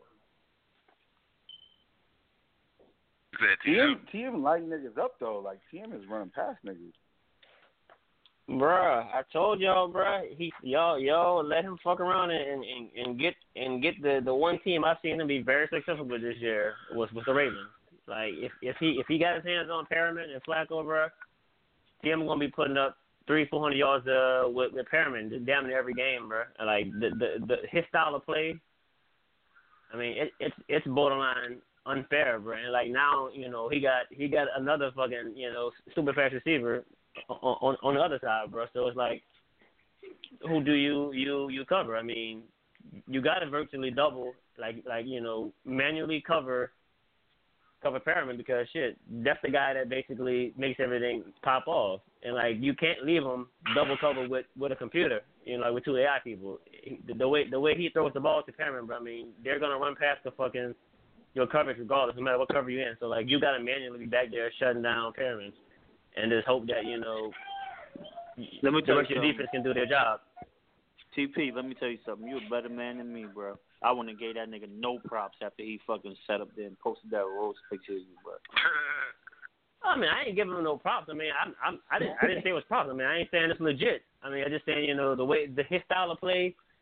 Is that T M T M lighting niggas up though. Like T M is running past niggas. Bruh, I told y'all, bruh, he y'all y'all let him fuck around and and, and get and get the, the one team I've seen him be very successful with this year was with the Ravens. Like if if he if he got his hands on Perriman and Flacco, bruh, T M gonna be putting up three four hundred yards uh with, with Perriman damn near every game, bruh. And like the, the the his style of play, I mean it, it's it's borderline unfair, bruh. And like now you know he got he got another fucking you know super fast receiver. On, on on the other side, bro. So it's like, who do you you you cover? I mean, you got to virtually double, like like you know, manually cover cover Perriman because shit, that's the guy that basically makes everything pop off, and like you can't leave him double cover with, with a computer, you know, like with two A I people. The, the way the way he throws the ball to Perriman, bro. I mean, they're gonna run past the fucking your coverage regardless, no matter what cover you're in. So like, you got to manually be back there shutting down Perriman. And just hope that, you know, let me the tell rest you of your defense can do their job. T P, let me tell you something. You're a better man than me, bro. I wouldn't have gave that nigga no props after he fucking set up there and posted that roast picture of you, bro. I mean, I ain't giving him no props. I mean, I'm, I'm, I didn't, I didn't say it was props. I mean, I ain't saying it's legit. I mean, I just saying, you know, the way, the his style of play,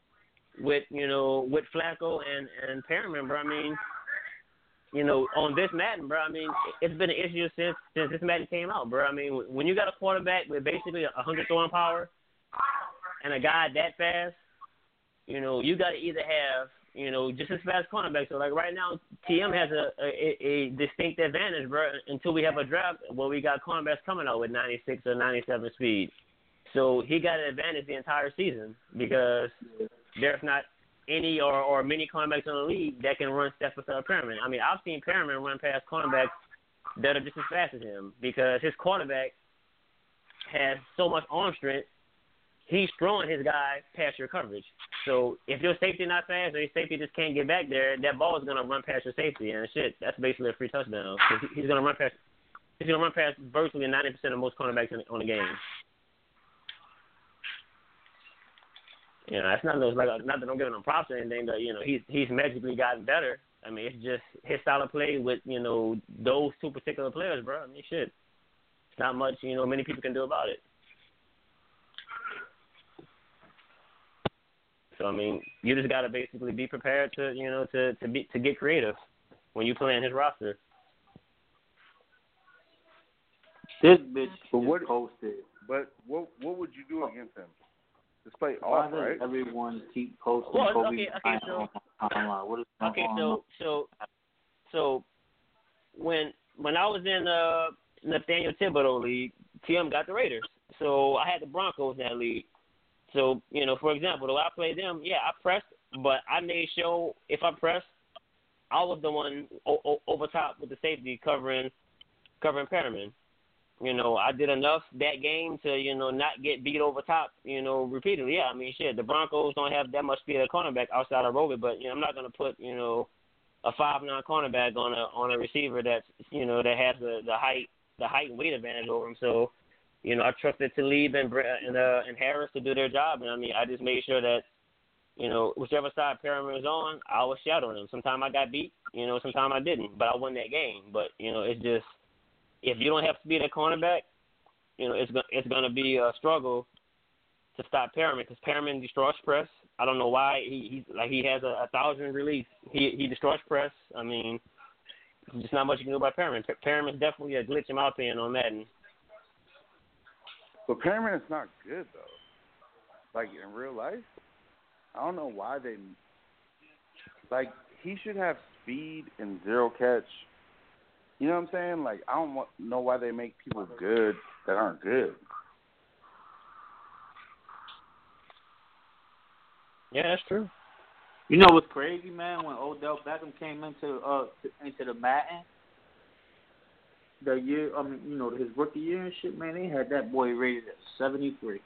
with you know with Flacco and and Perriman, bro. I mean, you know, on this Madden, bro. I mean, it's been an issue since since this Madden came out, bro. I mean, when you got a quarterback with basically a hundred throwing power and a guy that fast, you know, you got to either have you know just as fast cornerback. So like right now, T M has a, a a distinct advantage, bro. Until we have a draft where we got cornerbacks coming out with ninety-six or ninety-seven speed. So he got an advantage the entire season because there's not any or, or many cornerbacks in the league that can run step without Perriman. I mean, I've seen Perriman run past cornerbacks that are just as fast as him because his quarterback has so much arm strength. He's throwing his guy past your coverage. So if your safety not fast or your safety just can't get back there, that ball is gonna run past your safety, and shit, that's basically a free touchdown. He's gonna run past. He's gonna run past virtually ninety percent of most cornerbacks in, on the game. You know, that's not those like not that I'm giving him props or anything, but you know, he's he's magically gotten better. I mean, it's just his style of play with you know those two particular players, bro. I mean, shit, it's not much you know many people can do about it. So I mean, you just gotta basically be prepared to you know to to be to get creative when you play in his roster. This bitch but what, posted. But what what would you do against him? Just play Why off, does right? everyone keep posting Well, Kobe okay, okay, so online? What is going okay, on? so so so when when I was in uh Nathaniel Thibodeau league, T M got the Raiders, so I had the Broncos in that league. So you know, for example, though I played them, yeah, I pressed, but I made sure if I pressed, I was the one o- o- over top with the safety covering covering Perriman. You know, I did enough that game to, you know, not get beat over top, you know, repeatedly. Yeah, I mean, shit, the Broncos don't have that much speed at cornerback outside of Roby, but, you know, I'm not going to put, you know, a five nine cornerback on a on a receiver that's, you know, that has the, the height the height and weight advantage over him. So, you know, I trusted Talib and and, uh, and Harris to do their job. And, I mean, I just made sure that, you know, whichever side Perriman was on, I was shadowing him. Sometimes I got beat, you know, sometimes I didn't, but I won that game. But, you know, it's just, if you don't have speed at cornerback, you know, it's go- it's going to be a struggle to stop Perriman because Perriman destroys press. I don't know why he he like he has a, a thousand release. He he destroys press. I mean, there's just not much you can do about Perriman. Perriman's definitely a glitch in my opinion on Madden. But Perriman is not good though. Like in real life, I don't know why they like he should have speed and zero catch. You know what I'm saying? Like, I don't know why they make people good that aren't good. Yeah, that's true. You know what's crazy, man? When Odell Beckham came into uh into the Madden, the year, I mean, you know, his rookie year and shit, man, they had that boy rated at seventy-three.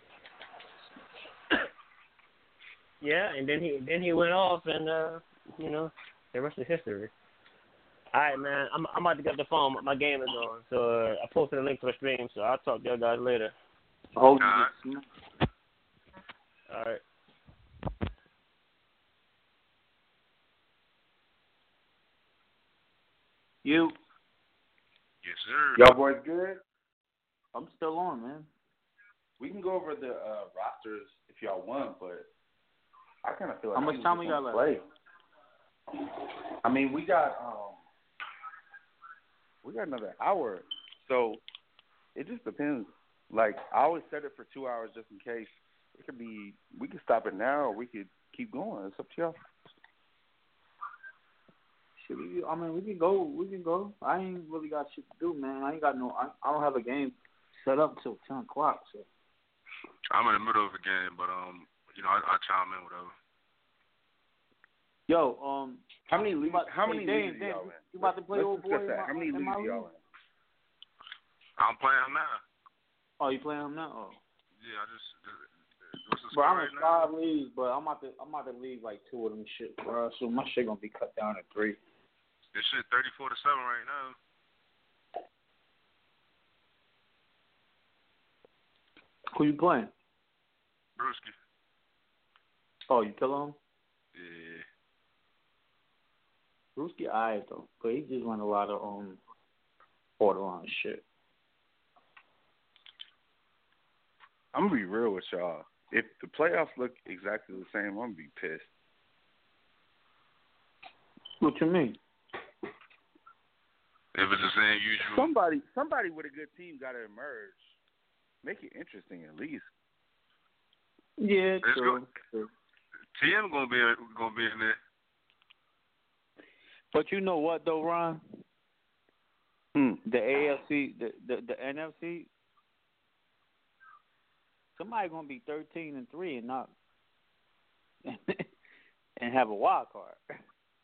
Yeah, and then he then he went off, and uh, you know, the rest is history. All right, man. I'm I'm about to get the phone. My game is on, so uh, I posted a link to the stream. So I'll talk to you guys later. Oh, All All right. You? Yes, sir. Y'all boys good? I'm still on, man. We can go over the uh, rosters if y'all want, but I kind of feel like how much time we got left? Play. I mean, we got um, we got another hour, so it just depends. Like I always set it for two hours just in case. It could be we could stop it now, or we could keep going. It's up to y'all. Shit, we, I mean, we can go. We can go. I ain't really got shit to do, man. I ain't got no. I, I don't have a game set up until ten o'clock. So I'm in the middle of a game, but um, you know, I, I chime in whatever. Yo, um, how many leagues? About, how many hey, leagues Dan, y'all in? You about to play Let's old boy? that. How many in leagues my y'all in? I'm playing now. Oh, you playing him now? Oh. Yeah, I just. What's the Bro, score I'm right in now? five leagues, but I'm about to I'm about to leave like two of them shit, bro. So my shit gonna be cut down to three. This shit thirty-four to seven right now. Who you playing? Brewski. Oh, you kill him? Yeah. Brewski, alright though, but he just run a lot of um borderline shit. I'm gonna be real with y'all. if the playoffs look exactly the same, I'm gonna be pissed. What you mean? If it's the same usual. Somebody, somebody with a good team got to emerge. Make it interesting at least. Yeah, Let's true. go. T M gonna be gonna be in there. But you know what though, Ron? Hmm. The A F C, the, the the N F C. Somebody gonna be thirteen and three and not and have a wild card.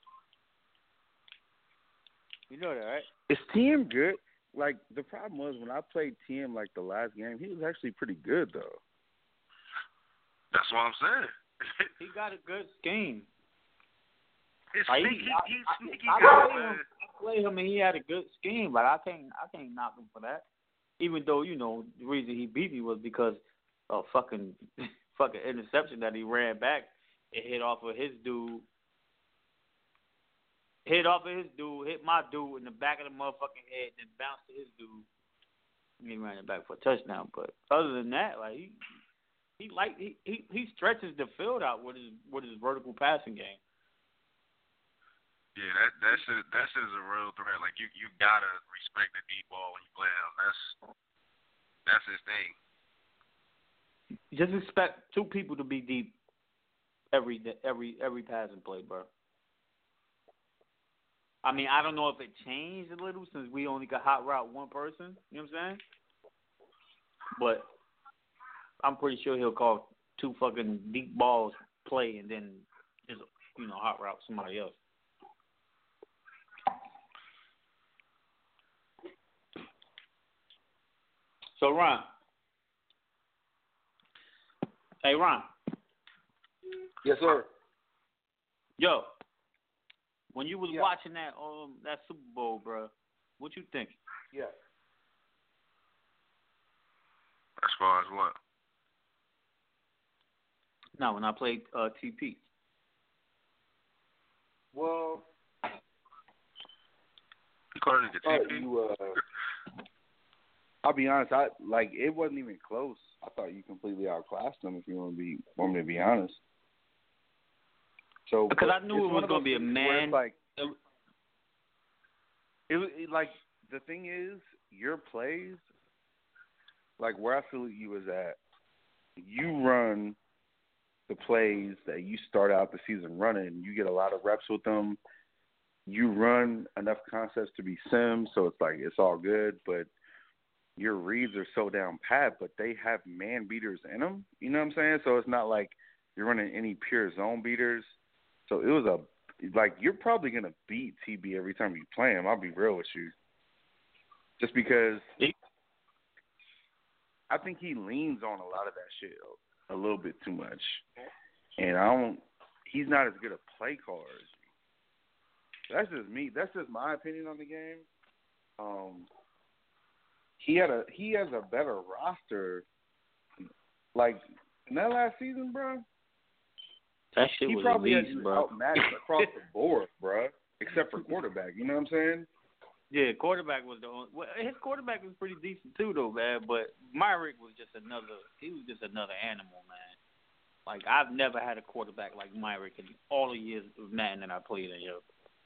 You know that, right? Is T M good? Like, the problem was when I played T M, like, the last game, he was actually pretty good, though. That's what I'm saying. He got a good scheme. It's Like, sneaky. I, He's I, sneaky I, I, good, play man. him, I play him, and he had a good scheme, but I can't, I can't knock him for that. Even though, you know, the reason he beat me was because of fucking, fucking interception that he ran back. It hit off of his dude. Hit off of his dude, hit my dude in the back of the motherfucking head, then bounced to his dude. And he ran it back for a touchdown. But other than that, like he, he like he, he, he stretches the field out with his with his vertical passing game. Yeah, that that shit that shit is a real threat. Like you, you gotta respect the deep ball when you play him. That's that's his thing. Just expect two people to be deep every every every passing play, bro. I mean, I don't know if it changed a little since we only got hot route one person. You know what I'm saying? But I'm pretty sure he'll call two fucking deep balls play and then just, you know, hot route somebody else. So, Ron. Hey, Ron. Yes, sir. Yo. When you was yeah. watching that um that Super Bowl, bro, what you think? Yeah. As far as what? No, when I played uh, T P. Well, according to T P, you, uh, I'll be honest. I like it wasn't even close. I thought you completely outclassed them. If you want to be, want me to be honest. So because I knew it was going to be a man. Like, it, it, it like the thing is, your plays, like where I feel you is at, you run the plays that you start out the season running. You get a lot of reps with them. You run enough concepts to be sim, so it's like it's all good. But your reads are so down pat, but they have man beaters in them. You know what I'm saying? So it's not like you're running any pure zone beaters. So it was a like you're probably gonna beat T B every time you play him. I'll be real with you, just because I think he leans on a lot of that shit a little bit too much, and I don't. He's not as good a play caller as you. That's just me. That's just my opinion on the game. Um, he had a he has a better roster. Like in that last season, bro. That shit he was probably elite, had you bro. outmatched across the board, bro. Except for quarterback, you know what I'm saying? Yeah, quarterback was the only. Well, his quarterback was pretty decent too, though, man. But Myrick was just another. He was just another animal, man. Like I've never had a quarterback like Myrick in all the years of Madden that I played in. Yo.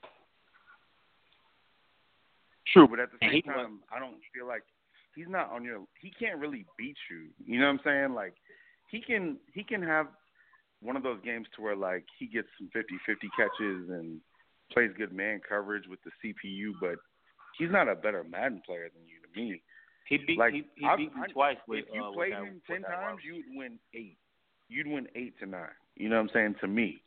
True, but at the same he time, was, I don't feel like he's not on your. He can't really beat you. You know what I'm saying? Like he can. He can have one of those games to where like he gets some fifty-fifty catches and plays good man coverage with the C P U, but he's not a better Madden player than you to me. He beat like, he, he I, beat I, me twice with. If you uh, played with him that, ten with times, that you'd win eight. You'd win eight to nine. You know what I'm saying? To me,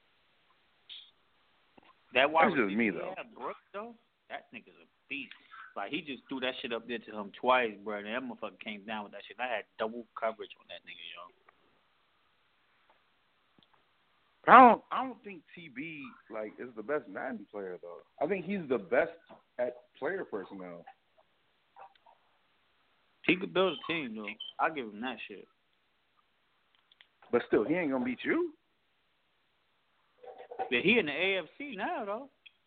that wide that's just me though. Yeah, Brooks though, that nigga's a beast. Like he just threw that shit up there to him twice, bro. And that motherfucker came down with that shit. I had double coverage on that nigga, yo. I don't. I don't think T B like is the best Madden player though. I think he's the best at player personnel. He could build a team though. I'll give him that shit. But still, he ain't gonna beat you. Yeah, he in the A F C now though.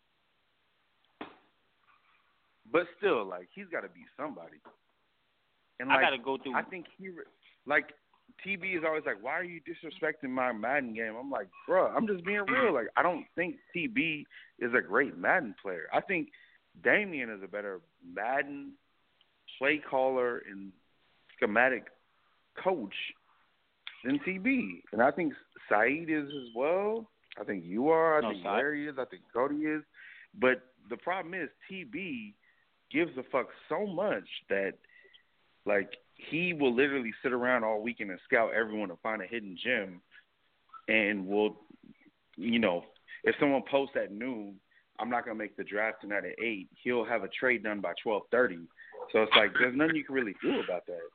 But still, like he's got to beat somebody. And I like, gotta go through. I think he like T B is always like, why are you disrespecting my Madden game? I'm like, bro, I'm just being real. Like, I don't think T B is a great Madden player. I think Damian is a better Madden play caller and schematic coach than T B. And I think Saeed is as well. I think you are. I no, think Saeed. Larry is. I think Cody is. But the problem is T B gives a fuck so much that, like, he will literally sit around all weekend and scout everyone to find a hidden gem, and will, you know, if someone posts at noon, I'm not gonna make the draft tonight at eight. He'll have a trade done by twelve thirty. So it's like there's nothing you can really do about that.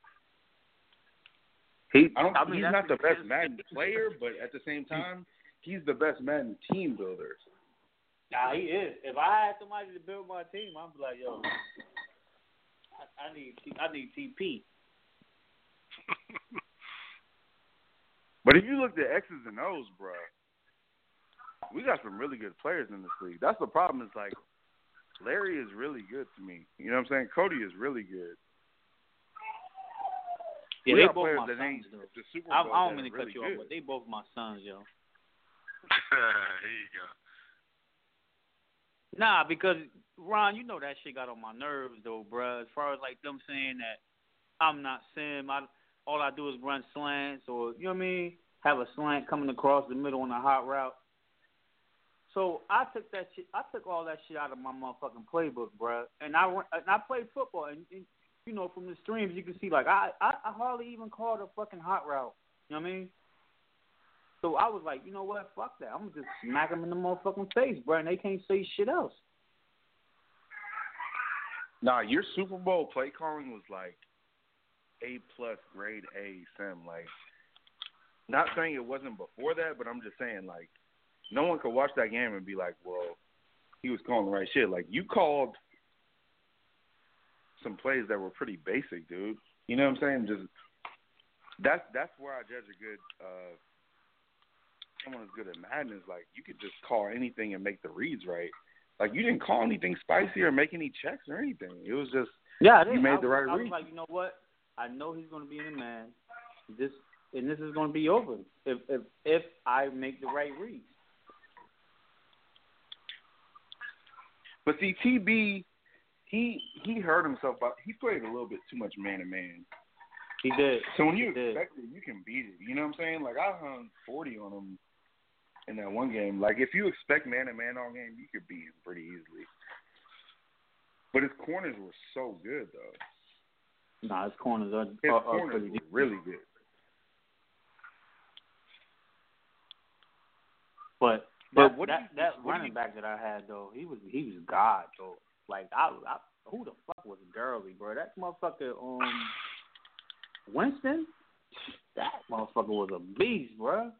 He, I don't, I mean, he's not the best Madden player, but at the same time, he's the best Madden team builder. Nah, he is. If I had somebody to build my team, I'd be like, yo, I, I need, I need T P. But if you look at X's and O's, bro, we got some really good players in this league. That's the problem. Is like Larry is really good to me. You know what I'm saying? Cody is really good. Yeah, we they got both players my that sons, ain't though. the Super I, Bowl I don't that mean to are cut really you good. off, but they both my sons, yo. There you go. Nah, because Ron, you know that shit got on my nerves, though, bruh. As far as like them saying that I'm not Sim, I all I do is run slants, or you know what I mean, have a slant coming across the middle on a hot route. So I took that shit. I took all that shit out of my motherfucking playbook, bruh. And I and I played football, and, and you know from the streams you can see like I, I I hardly even called a fucking hot route. You know what I mean? So I was like, you know what? Fuck that. I'm gonna just smack them in the motherfucking face, bruh, and they can't say shit else. Nah, your Super Bowl play calling was like A plus, grade A, Sim. Like, not saying it wasn't before that, but I'm just saying like, no one could watch that game and be like, well, he was calling the right shit. Like, you called some plays that were pretty basic, dude. You know what I'm saying? Just that's that's where I judge a good uh, someone who's good at Madden is like you could just call anything and make the reads right. Like, you didn't call anything spicy or make any checks or anything. It was just yeah, you made I, the right I read. was like, you know what? I know he's going to be in the man. This and this is going to be over if if if I make the right reads. But see, T B, he he hurt himself. By, he played a little bit too much man to man. He did. So when you he expect did. it, you can beat it. You know what I'm saying? Like, I hung forty on him in that one game. Like, if you expect man to man all game, you could beat him pretty easily. But his corners were so good, though. Nah, his corners are, his are, corners are pretty were deep. really good. But But that what that, do you, that what running do you, back that I had though, he was he was God though. Like I, I who the fuck was Gurley, bro? That motherfucker um Winston, that motherfucker was a beast, bro.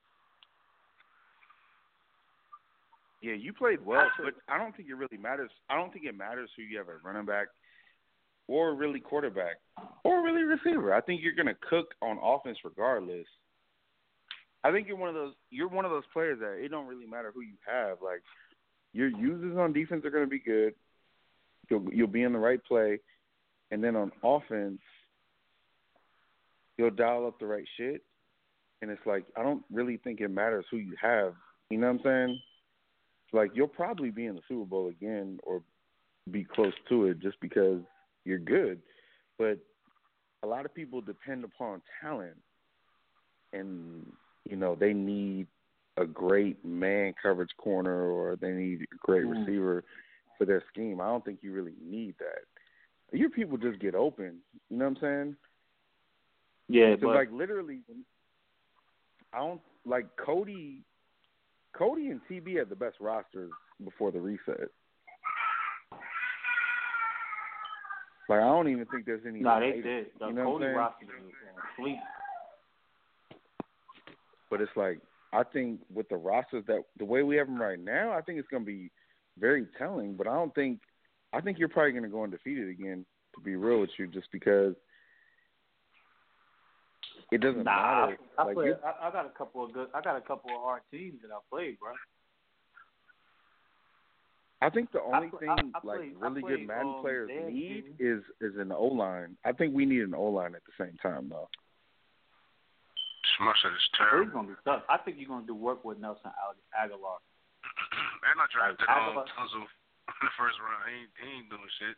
Yeah, you played well, but I don't think it really matters. I don't think it matters who you have at running back or really quarterback or really receiver. I think you're going to cook on offense regardless. I think you're one of those you're one of those players that it don't really matter who you have. Like, your users on defense are going to be good. You'll you'll be in the right play, and then on offense, you'll dial up the right shit. And it's like, I don't really think it matters who you have. You know what I'm saying? Like, you'll probably be in the Super Bowl again or be close to it just because you're good. But a lot of people depend upon talent, and you know, they need a great man coverage corner or they need a great mm. receiver for their scheme. I don't think you really need that. Your people just get open. You know what I'm saying? Yeah, so but like literally, I don't like Cody. Cody and T B had the best rosters before the reset. Like, I don't even think there's any. No, nah, they did. The you know Cody roster was complete. But it's like, I think with the rosters that the way we have them right now, I think it's going to be very telling. But I don't think, I think you're probably going to go undefeated again. To be real with you, just because it doesn't nah, matter. I, like play, I, I got a couple of good. I got a couple of hard teams that I played, bro. I think the only I, thing I, I like played, really played, good Madden um, players Dead need team. is is an O line. I think we need an O line at the same time, though. My shit is He's terrible. gonna be tough. I think you're gonna do work with Nelson Aguilar. And I drafted Like, um, Aguilar. Tunzel in the first round. He ain't, he ain't doing shit.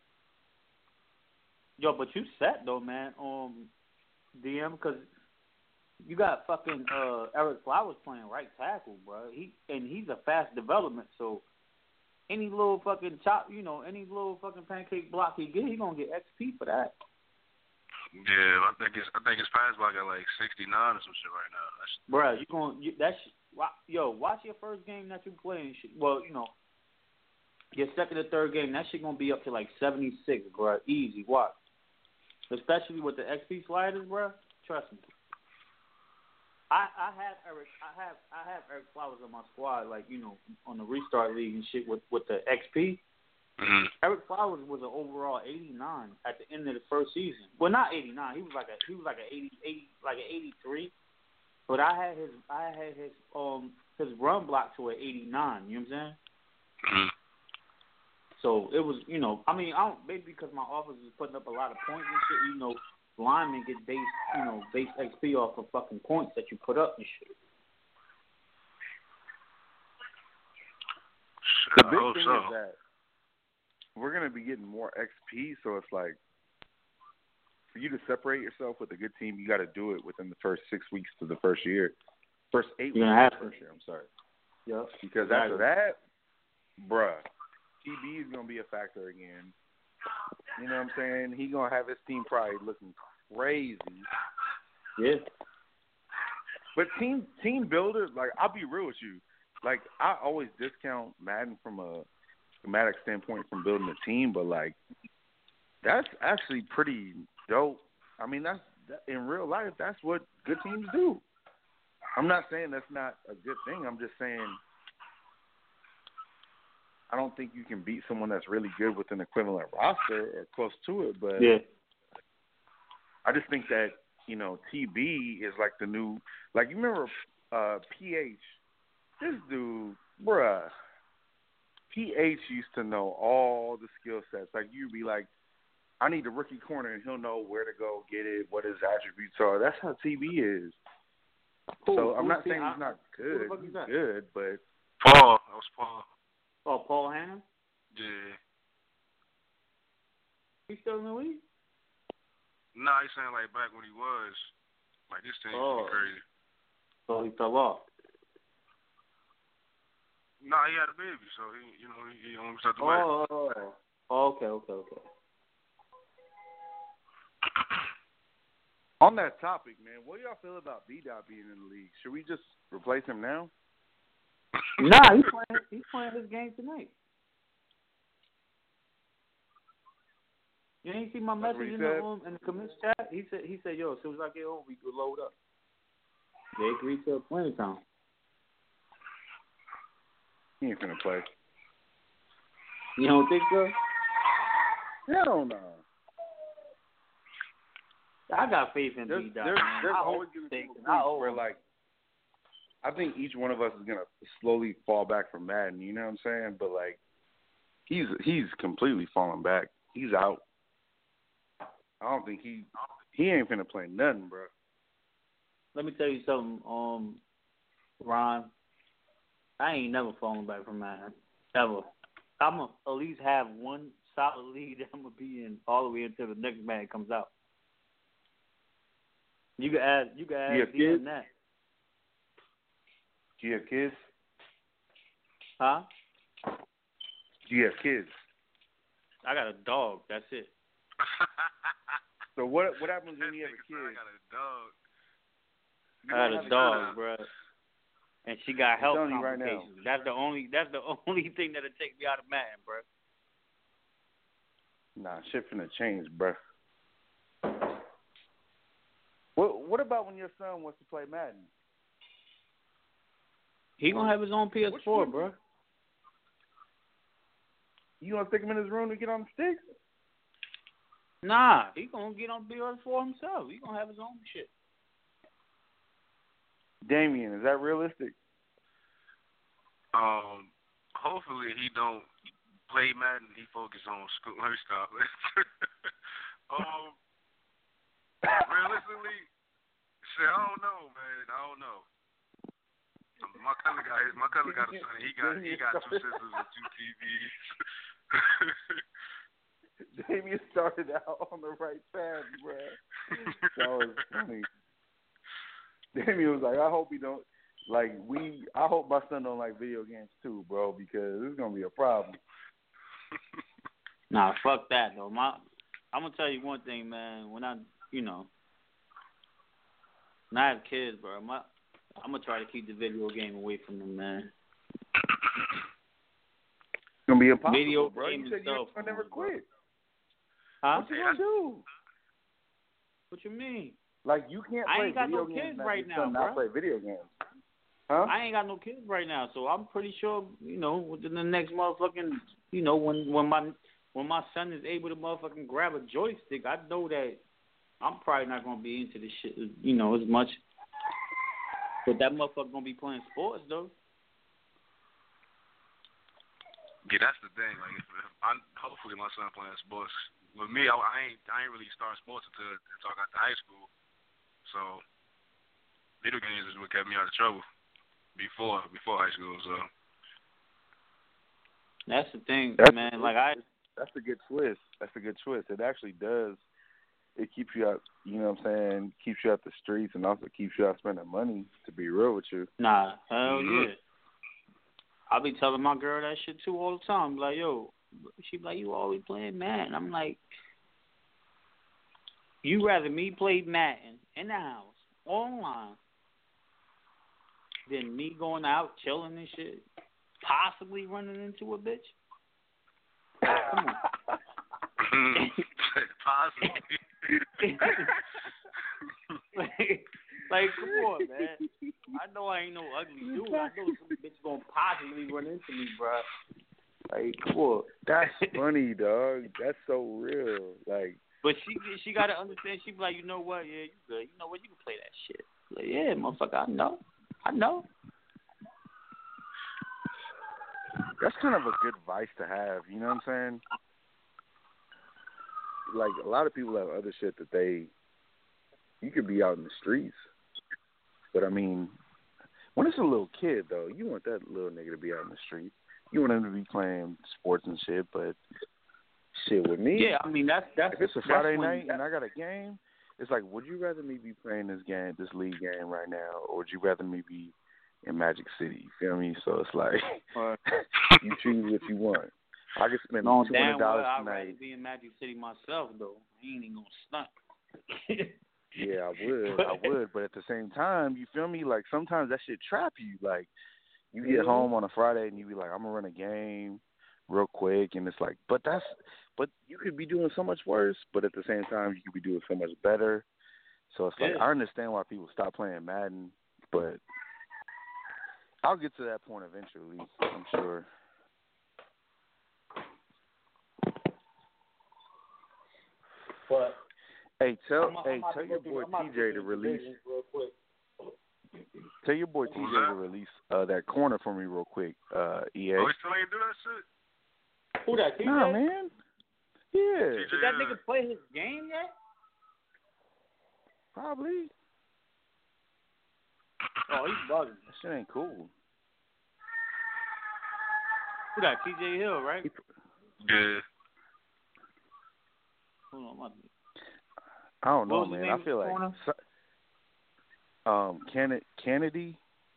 Yo, but you set though, man. Um, D M, because you got fucking uh Eric Flowers playing right tackle, bro. He and he's a fast development, so any little fucking chop, you know, any little fucking pancake block he get, he gonna get X P for that. Yeah, I think it's I think his pass block at like sixty-nine or some shit right now. That's, Bro, you going you, that's yo, watch your first game that you play and shit. Well, you know, your second or third game, that shit gonna be up to like seventy-six, bro. Easy, watch. Especially with the X P sliders, bro. Trust me. I I have Eric I have I have Eric Flowers on my squad, like, you know, on the restart league and shit with with the X P. mm-hmm. Eric Flowers was an overall eighty-nine at the end of the first season. Well, not eighty-nine. He was like a he was like a eighty, eighty like an eighty-three. But I had his I had his um his run block to an eighty-nine. You know what I'm saying? Mm-hmm. So it was, you know, I mean, I don't maybe because my office is putting up a lot of points and shit. You know, linemen get base, you know, base X P off of fucking points that you put up and shit. The I big hope thing so. is that we're gonna be getting more X P, so it's like for you to separate yourself with a good team, you got to do it within the first six weeks to the first year, first eight You're weeks gonna have of the first year. I'm sorry. Yep. Because after that, bruh, T B is gonna be a factor again. You know what I'm saying? He gonna have his team probably looking crazy. Yeah. But team team builder, like I'll be real with you, like I always discount Madden from a schematic standpoint from building a team, but like that's actually pretty dope. I mean, that's that, in real life, that's what good teams do. I'm not saying that's not a good thing. I'm just saying I don't think you can beat someone that's really good with an equivalent roster or close to it. But yeah. I just think that, you know, T B is like the new, like you remember uh, P H, this dude, bruh, P H used to know all the skill sets. Like you'd be like, I need a rookie corner, and he'll know where to go get it, what his attributes are. That's how T B is. Cool. So I'm Who's not T- saying I- he's not who good. the fuck is He's that? good, but Paul. That was Paul. Oh, Paul Hannah? Yeah. He's still in the league? Nah, he's saying like back when he was. Like this thing Oh. is crazy. So he fell off. Nah, he had a baby, so he, you know, he, he almost had to wait. Oh, oh, oh, okay, okay, okay. on that topic, man, what do y'all feel about B-Dot being in the league? Should we just replace him now? Nah, he's playing. He's playing his game tonight. You ain't see my That's what message he in the said? um, in the comments chat? He said he said, yo, as soon as I get home, we could load up. They agreed to playing time. He ain't finna play. You don't think so? Hell no. I got faith in There's, B-Dot, there's, man. there's I always hope going to be they- a I point hope- where, like, I think each one of us is going to slowly fall back from Madden, you know what I'm saying? But, like, he's he's completely falling back. He's out. I don't think he he ain't finna play nothing, bro. Let me tell you something, um, Ron. I ain't never falling back from Madden. Ever. I'm going to at least have one solid lead that I'm going to be in all the way until the next man comes out. You can add, you can add You have D M kids? that. Do you have kids? Huh? Do you have kids? I got a dog. That's it. So what what happens when you have a I kid? got a dog. You I don't got have a a dog, kid. bro. And she got health telling you right now. complications. That's the only. That's the only thing that'll take me out of Madden, bro. Nah, shit finna change, bro. What what about when your son wants to play Madden? He gonna have his own P S four, Which bro. You gonna stick him in his room to get on the sticks? Nah, he gonna get on P S four himself. He gonna have his own shit. Damien, is that realistic? Um, hopefully he don't play Madden. He focus on school. Let me stop. um, realistically, shit, I don't know, man. cousin got a son. He got he got two sisters and two T Vs. Damien started out on the right path, bro. That was funny. Damien was like, I hope he don't like we. I hope my son don't like video games too, bro, because it's gonna be a problem. Nah, fuck that though. My, I'm gonna tell you one thing, man. When I, you know, when I have kids, bro, my, I'm gonna try to keep the video game away from them, man. It's gonna be impossible, video bro. You said you're gonna never quit. Huh? What you gonna do? What you mean? Like you can't I play ain't got video no games kids and right your son now, not bro. play video games. Huh? I ain't got no kids right now, so I'm pretty sure, you know, within the next motherfucking, you know, when when my when my son is able to motherfucking grab a joystick, I know that I'm probably not gonna be into this shit, you know, as much. But that motherfucker gonna be playing sports though. Yeah, that's the thing. Like, if, if I hopefully my son playing sports. With me, I, I ain't I ain't really start sports until until I got to high school. So video games is what kept me out of trouble before before high school. So that's the thing, that's, man. Like I, that's a good twist. That's a good twist. It actually does. It keeps you out. You know what I'm saying? Keeps you out the streets and also keeps you out spending money. To be real with you. Nah, hell mm-hmm. yeah. I be telling my girl that shit too all the time. Like, yo, she be like, you always playing Madden. I'm like, you rather me play Madden in the house, online, than me going out, chilling and shit, possibly running into a bitch? Come on. Possibly. like, like, come on, man. I know I ain't no ugly dude. I know some bitch gonna possibly run into me, bro. Like, come on. That's funny, dog. That's so real. Like, but she she gotta understand. She be like, you know what? Yeah, you good. You know what? You can play that shit. Like, yeah, motherfucker. I know. I know. That's kind of a good vice to have. You know what I'm saying? Like, a lot of people have other shit that they. You could be out in the streets, but I mean, when it's a little kid though, you want that little nigga to be out in the street. You want him to be playing sports and shit, but shit with me. Yeah, I mean that's that's. If it's a Friday when, night and I got a game, it's like, would you rather me be playing this game, this league game right now, or would you rather me be in Magic City? You feel me? So it's like uh, you choose what you want. I could spend no, two hundred dollars well, tonight. I'd rather be in Magic City myself though. I ain't even gonna stunt. Yeah, I would. I would. But at the same time, you feel me? Like, sometimes that shit trap you. Like, you get mm-hmm. home on a Friday and you be like, I'm going to run a game real quick. And it's like, but that's, but you could be doing so much worse. But at the same time, you could be doing so much better. So it's like, yeah. I understand why people stop playing Madden. But I'll get to that point eventually, I'm sure. But. Hey, tell I'm, hey, I'm tell your boy T T J to release. Tell your boy T J to release uh, that corner for me real quick. Uh, E A. Oh, he still ain't do that shit. Who that? T J? Nah, man. Yeah. Did that nigga play his game yet? Probably. Oh, he's bugging. That shit ain't cool. Who that? T J Hill, right? Yeah. Hold on, my. I don't know, What was man. his name I feel like corner? um, Ken- Kennedy.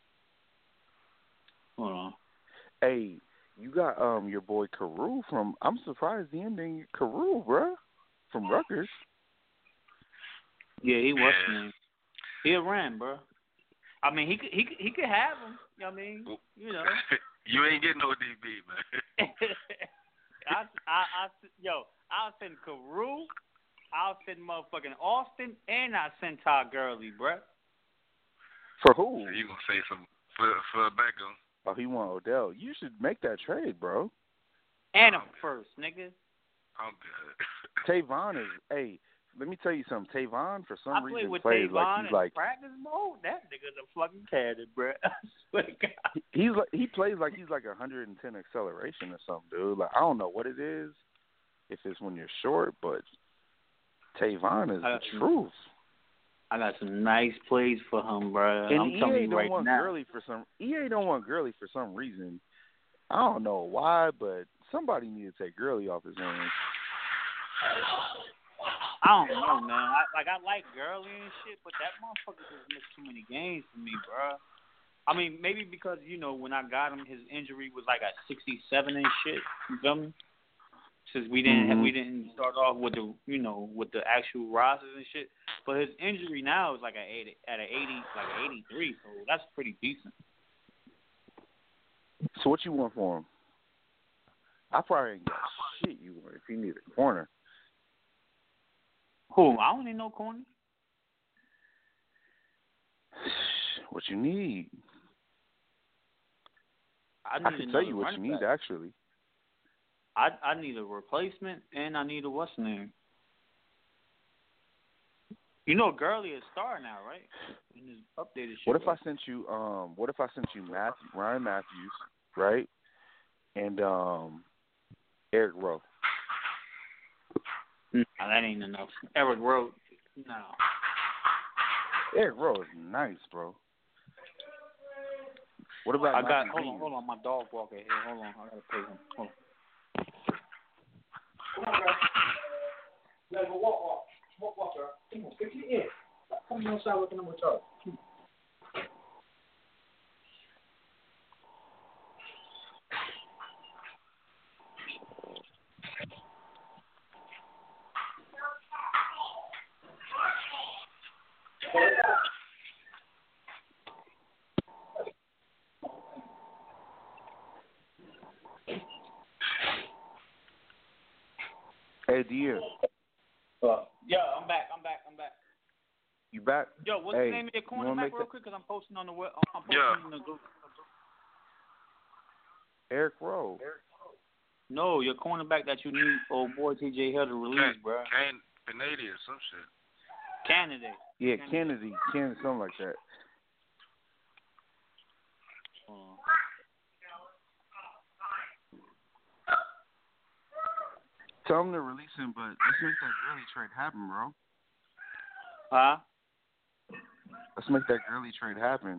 Hold on. Hey, you got um your boy Carew from. I'm surprised the ending Carew, bro, from Rutgers. Yeah, he was. Man. He a ran, bro. I mean, he could he could, he could have him. You know what I mean, you know. You ain't getting no D B, man. I, I, I, yo, I'll send Carew. I'll send motherfucking Austin, and I'll send Todd Gurley, bruh. For who? So you gonna say some for for Beckham? Oh, he want Odell. You should make that trade, bro. And him first, nigga. I'm good. Tavon is. Hey, let me tell you something. Tavon, for some I reason, with plays Tavon like he's in like practice mode. That nigga's a fucking cannon, bruh. I swear to God. He's like he plays like he's like one hundred ten acceleration or something, dude. Like I don't know what it is. If it's when you're short, but Tavon is the uh, truth. I got some nice plays for him, bro. And I'm E telling A you don't right want now. Gurley for some. E A don't want Gurley for some reason. I don't know why, but somebody need to take Gurley off his hands. I don't know, man. I, like I like Gurley and shit, but that motherfucker just missed too many games for me, bro. I mean, maybe because you know when I got him, his injury was like at sixty-seven and shit. You feel me? Since we didn't mm-hmm. we didn't start off with the you know with the actual rosters and shit, but his injury now is like at eighty, at an eighty, like an eighty-three, so that's pretty decent. So what you want for him? I probably ain't got shit you want if you need a corner. Who? I don't need no corner. What you need? I, need I can tell you what you need, back. actually. I I need a replacement and I need a what's name. You know, Gurley is a star now, right? In his updated shit. What if I sent you? Um, what if I sent you Matthew, Ryan Matthews, right? And um, Eric Rowe. No, that ain't enough. Eric Rowe, no. Eric Rowe is nice, bro. What about? I got. Matthew Hold Dean? on, hold on. My dog walking here. Hold on, I gotta pay him. Hold on. Come on, guys. Let's go walk, walk, walk, walk, girl. Come on, get you in. Come outside looking at my child. Hey, dear. Uh, yeah, I'm back. I'm back. I'm back. You back? Yo, what's hey, the name of your cornerback real quick? Because I'm posting on the web. I'm posting Yeah. on the group. Eric Rowe. No, your cornerback that you need, old boy T J Hill to release, Can, bro. Can, Canadian or some shit. Candidate. Yeah, Kennedy, Kennedy, something like that. Uh, Tell him to release him, but let's make that Gurley trade happen, bro. huh? Let's make that Gurley trade happen.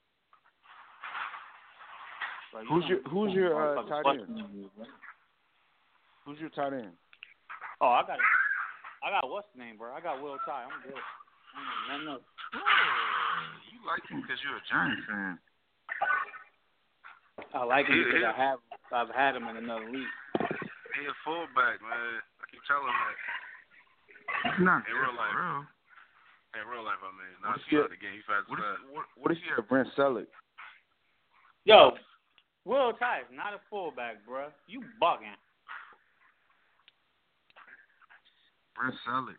Bro, you Who's don't- your Who's you your don't uh, motherfucker tight busting end? me, bro. Who's your tight end? Oh, I got it. I got what's the name, bro? I got Will Ty. I'm good. I don't know. You like him because you're a Giants fan. I like him He- because he- I have I've had him in another league. He a fullback, man. I keep telling him that. He's not In good real for life. real. In real life, I mean. What Not if see you- out of the game. He fast What as if, fast. what, what if you have Brent Selleck? Yo, Will Ty is not a fullback, bro. You bugging. Brent Selleck.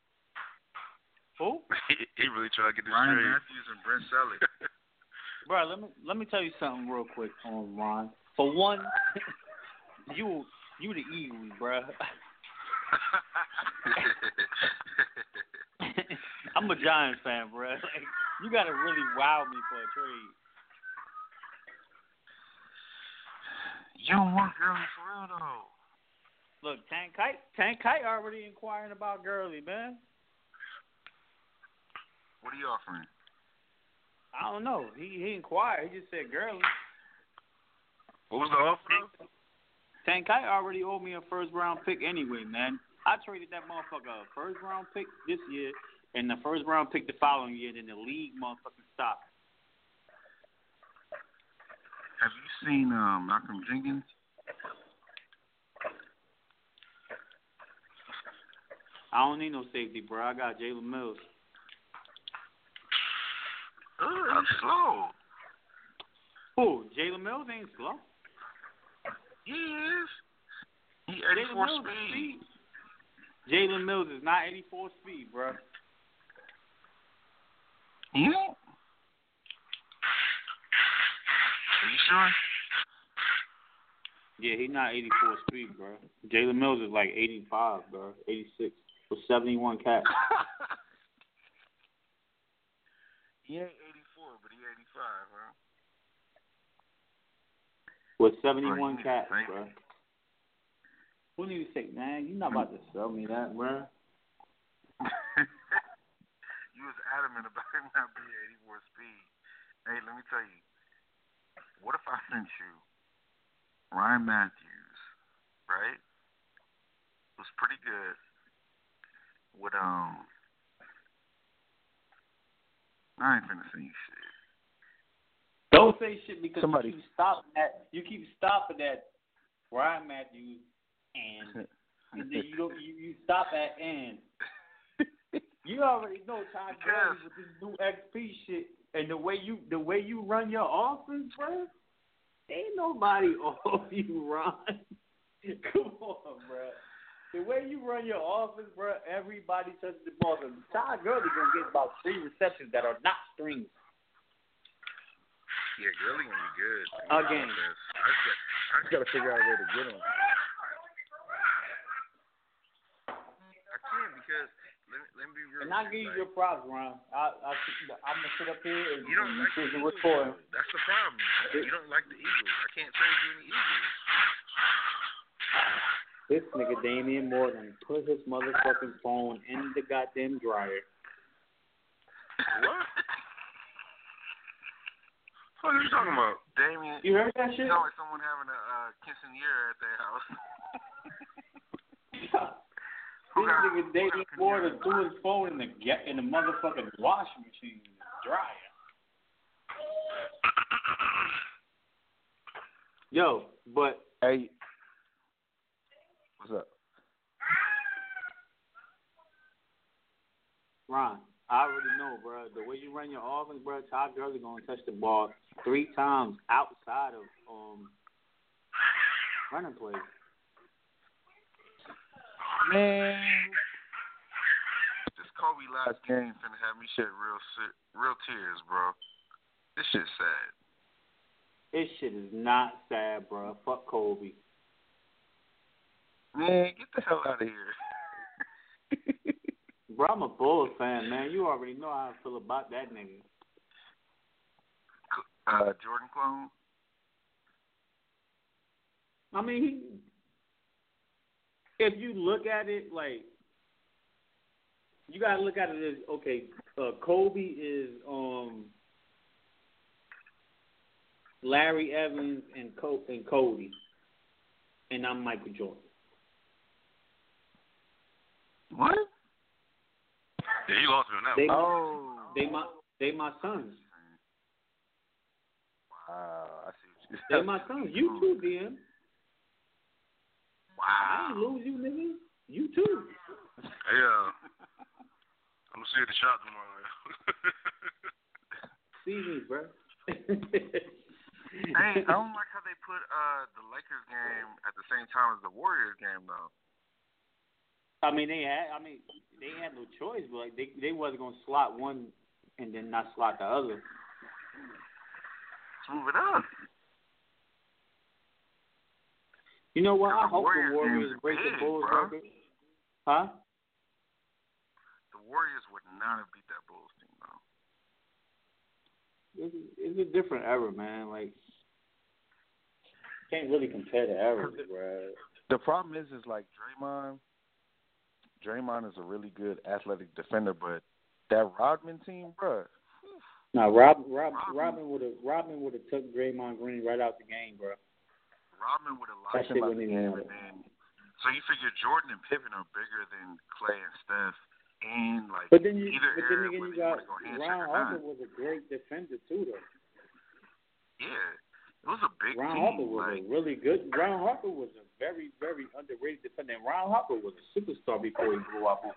Who? he, he really trying to get this Ryan trade. Matthews and Brent Selleck. Bro, let me let me tell you something real quick on Ron. For one, you you the Eagles, bro. I'm a Giants fan, bro. Like, you gotta really wow me for a trade. You don't want Gurley for real, though. Look, Tank Kite, Tank Kite already inquiring about Gurley, man. What are you offering? I don't know. He he inquired. He just said Gurley. What was the offer? Tank Kite already owed me a first round pick anyway, man. I traded that motherfucker a first round pick this year and the first round pick the following year, then the league motherfucking stopped. Have you seen um, Malcolm Jenkins? I don't need no safety, bro. I got Jalen Mills. Uh, that's slow. Who? Jalen Mills ain't slow. He is. He Jalen eighty-four Mills speed. speed. Jalen Mills is not eighty-four speed, bro. Yeah. Are you sure? Yeah, he's not eighty-four speed, bro. Jalen Mills is like eighty-five, bro. eighty-six with seventy-one catch. He ain't eighty-four, but he eighty-five, bro. With seventy-one Bro, catch, right. bro. What do you say, man? You're not about to sell me that, bro. You was might not be eighty-four speed. Hey, let me tell you. What if I sent you Ryan Matthews, right? Was pretty good. With um, I ain't finna say shit. Don't say shit because Somebody. you keep stopping at you keep stopping at Ryan Matthews and, and then you don't you, you stop at and. You already know Todd Gurley with this new X P shit and the way you the way you run your offense, bro. Ain't nobody off you, Ron. Come on, bro. The way you run your offense, bro, everybody touches the ball. So Todd Gurley gonna get about three receptions that are not strings. Yeah, Gurley gonna be good. Again. I just, got, I just gotta figure out where to get him. I can't because let me, let me be real. And I give you like, your props, Ron. I, I, I'm gonna sit up here and you don't and like the Eagles, record. though. That's the problem. You don't like the Eagles. I can't trade you any Eagles. This nigga Damian Morgan put his motherfucking phone in the goddamn dryer. What? What are you talking about? Damian. You heard that shit? You sound like someone having a uh, quinceañera at their house. This nigga Damian Morgan threw his phone in the in the motherfucking washing machine in the dryer. Yo, but hey. What's up? Ron, I already know, bro. The way you run your offense, bro, Todd Gurley gonna touch the ball three times outside of um running plays. Man, this Kobe last game finna have me shed real, real tears, bro. This shit's sad. This shit is not sad, bro. Fuck Kobe. Man, get the hell out of here. Bro, I'm a Bulls fan, man. You already know how I feel about that nigga. Uh, Jordan clone? I mean, he, if you look at it, like, you got to look at it as, okay, uh, Kobe is um Larry Evans and, Co- and Cody, and I'm Michael Jordan. What? Yeah, you lost me on that they, one. Oh. They my, they my sons. Wow, I see what you They my sons. You too, D M. Wow. I ain't lose you, nigga. You too. Hey, uh, I'm gonna see you at the shop tomorrow. See me, bro. Hey, I don't like how they put uh the Lakers game at the same time as the Warriors game, though. I mean, they had. I mean, they had no choice, but like they they wasn't gonna slot one and then not slot the other. Let's move it up. You know what? I The hope Warriors the Warriors game's break big, the Bulls bro. record. Huh? The Warriors would not have beat that Bulls team, though. It's, it's a different era, man. Like, can't really compare the eras, bro. The problem is, is like Draymond. Draymond is a really good athletic defender, but that Rodman team, bro. Now, Rob, Rob, Robin would have Robin would have took Draymond Green right out the game, bro. Rodman would have That locked shit him out wouldn't the even game, matter. and then so you figure Jordan and Pippen are bigger than Clay and Steph, and like But then you, either but then era, again, whether you got wanna go handshake Ron or Harper not. was a great defender too, though. Yeah, it was a big Ron team. Harper was like, a really good. Ron Harper was a very, very underrated defender. And Ron Harper was a superstar before he blew up.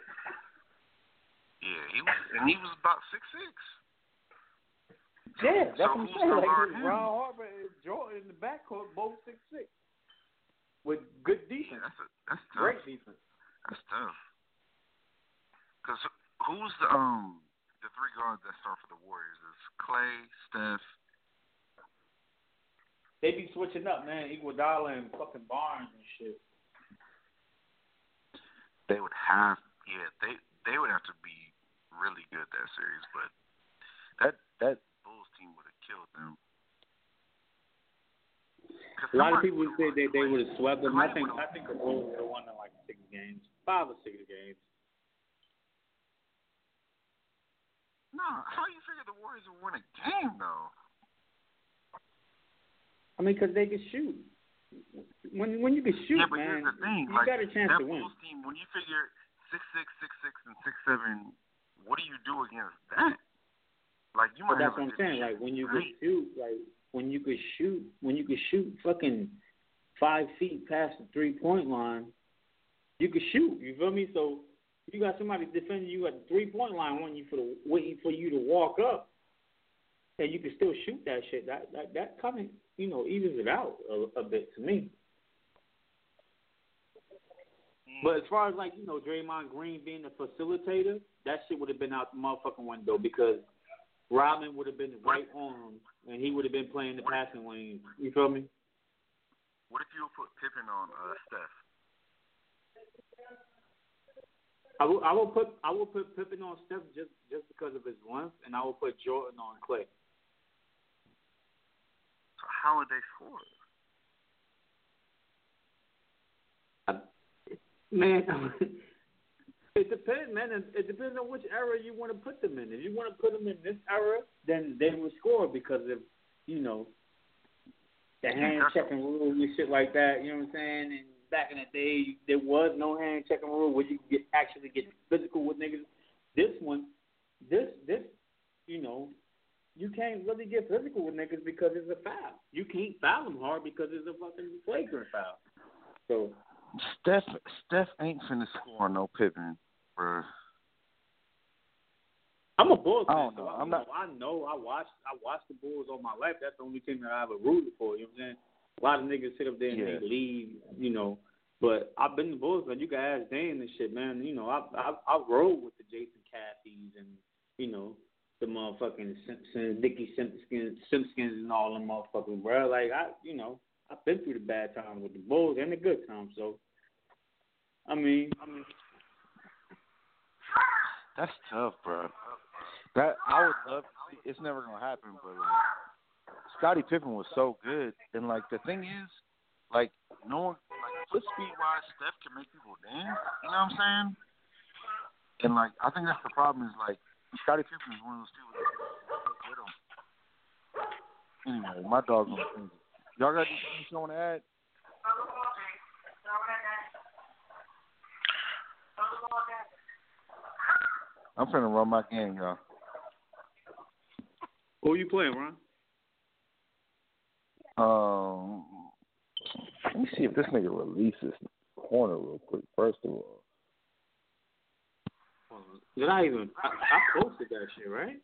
yeah, he was, and he was about six six. Yeah, that's So what I'm who's saying. gonna Like guard him? Ron Harper and Jordan in the backcourt, both six six, with good defense. Yeah, that's a, that's tough. Great defense. That's tough. Cause who's the um the three guards that start for the Warriors? Is Clay, Steph. They be switching up, man. Iguodala and fucking Barnes and shit. They would have, yeah, they they would have to be really good that series, but that that Bulls team would have killed them. A lot of people say they they would have swept them. I think I think the Bulls would have won in like six games, five or six games. No, No, how you figure the Warriors will win a game though? I mean, because they can shoot. When when you can shoot, yeah, but man, here's the thing. you like, got a chance that to win. Bulls team, when you figure six six, six six, and six seven, what do you do against that? Like you But might that's have what I'm a saying. good Like when you team, could shoot, like when you could shoot, when you could shoot fucking five feet past the three point line, you could shoot. You feel me? So you got somebody defending you at the three point line, wanting you for the waiting for you to walk up, and you can still shoot that shit. That that that kind of you know evens it out a, a bit to me. But as far as like you know Draymond Green being the facilitator, that shit would have been out the motherfucking window because Rodman would have been the right arm and he would have been playing the passing lane. You feel me? What if you put Pippen on uh, Steph? I will, I will put I will put Pippen on Steph just, just because of his length, and I will put Jordan on Clay. So how would they score? I, man, it depends, man. It, it depends on which era you want to put them in. If you want to put them in this era, then they will score because of you know the hand checking rule and shit like that. You know what I'm saying? And back in the day, there was no hand checking rule where you could get, actually get physical with niggas. This one, this, this, you know, you can't really get physical with niggas because it's a foul. You can't foul them hard because it's a fucking flagrant foul. So Steph, Steph ain't finna score no Pippen, bro. I'm a Bulls fan. I don't know. So I, I'm not. Know, I know. I watched. I watched the Bulls all my life. That's the only team that I ever rooted for. You know what I'm saying? A lot of niggas sit up there and Yeah. they leave, you know. But I've been the Bulls, man. You can ask Dan and shit, man. You know, I I I rode with the Jason Cassies and you know the motherfucking Simpsons, Dickie Simpkins, Simpkins, and all them motherfuckers, bro. Like I, you know, I've been through the bad times with the Bulls and the good times. So, I mean, I mean, That's tough, bro. That I would love. It's never gonna happen, but like, Scottie Pippen was so good, and like the thing is, like no one, like foot speed wise, Steph can make people dance. You know what I'm saying? And like I think that's the problem is like Scottie Pippen is one of those people that can with him. Anyway, my dog's on the thing. Y'all got anything you want to add? I'm finna run my game, y'all. who you playing, Ron? Um, let me see if this nigga releases corner real quick. First of all, Did I even? I, I posted that shit, right?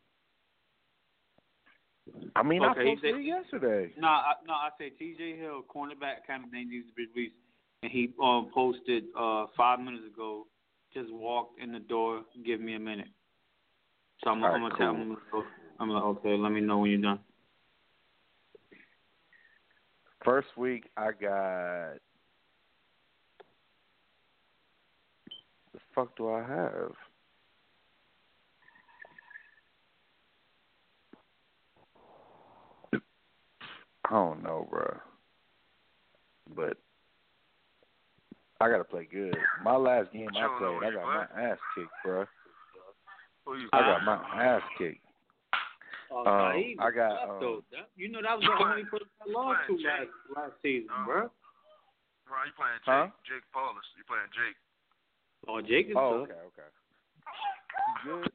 I mean, Okay, I he posted said- it yesterday. No, I, no, I say T J Hill, cornerback candidate needs to be released, and he um, posted uh, five minutes ago. Just walked in the door. Give me a minute. So I'm, All I'm right, gonna tell cool. him. I'm like, okay, let me know when you're done. First week, I got. The fuck do I have? I don't know, bro. But I gotta play good. My last game I played, I got my ass kicked, bro. I got my ass kicked. Oh, Um, Saeed I got. was tough, Um, though. That- you know that was the only person I lost to last last season, bro. Bro, you playing Jake? Huh? Jake Paulus. You playing Jake? Oh, Jake is oh, tough. okay, okay. He's good.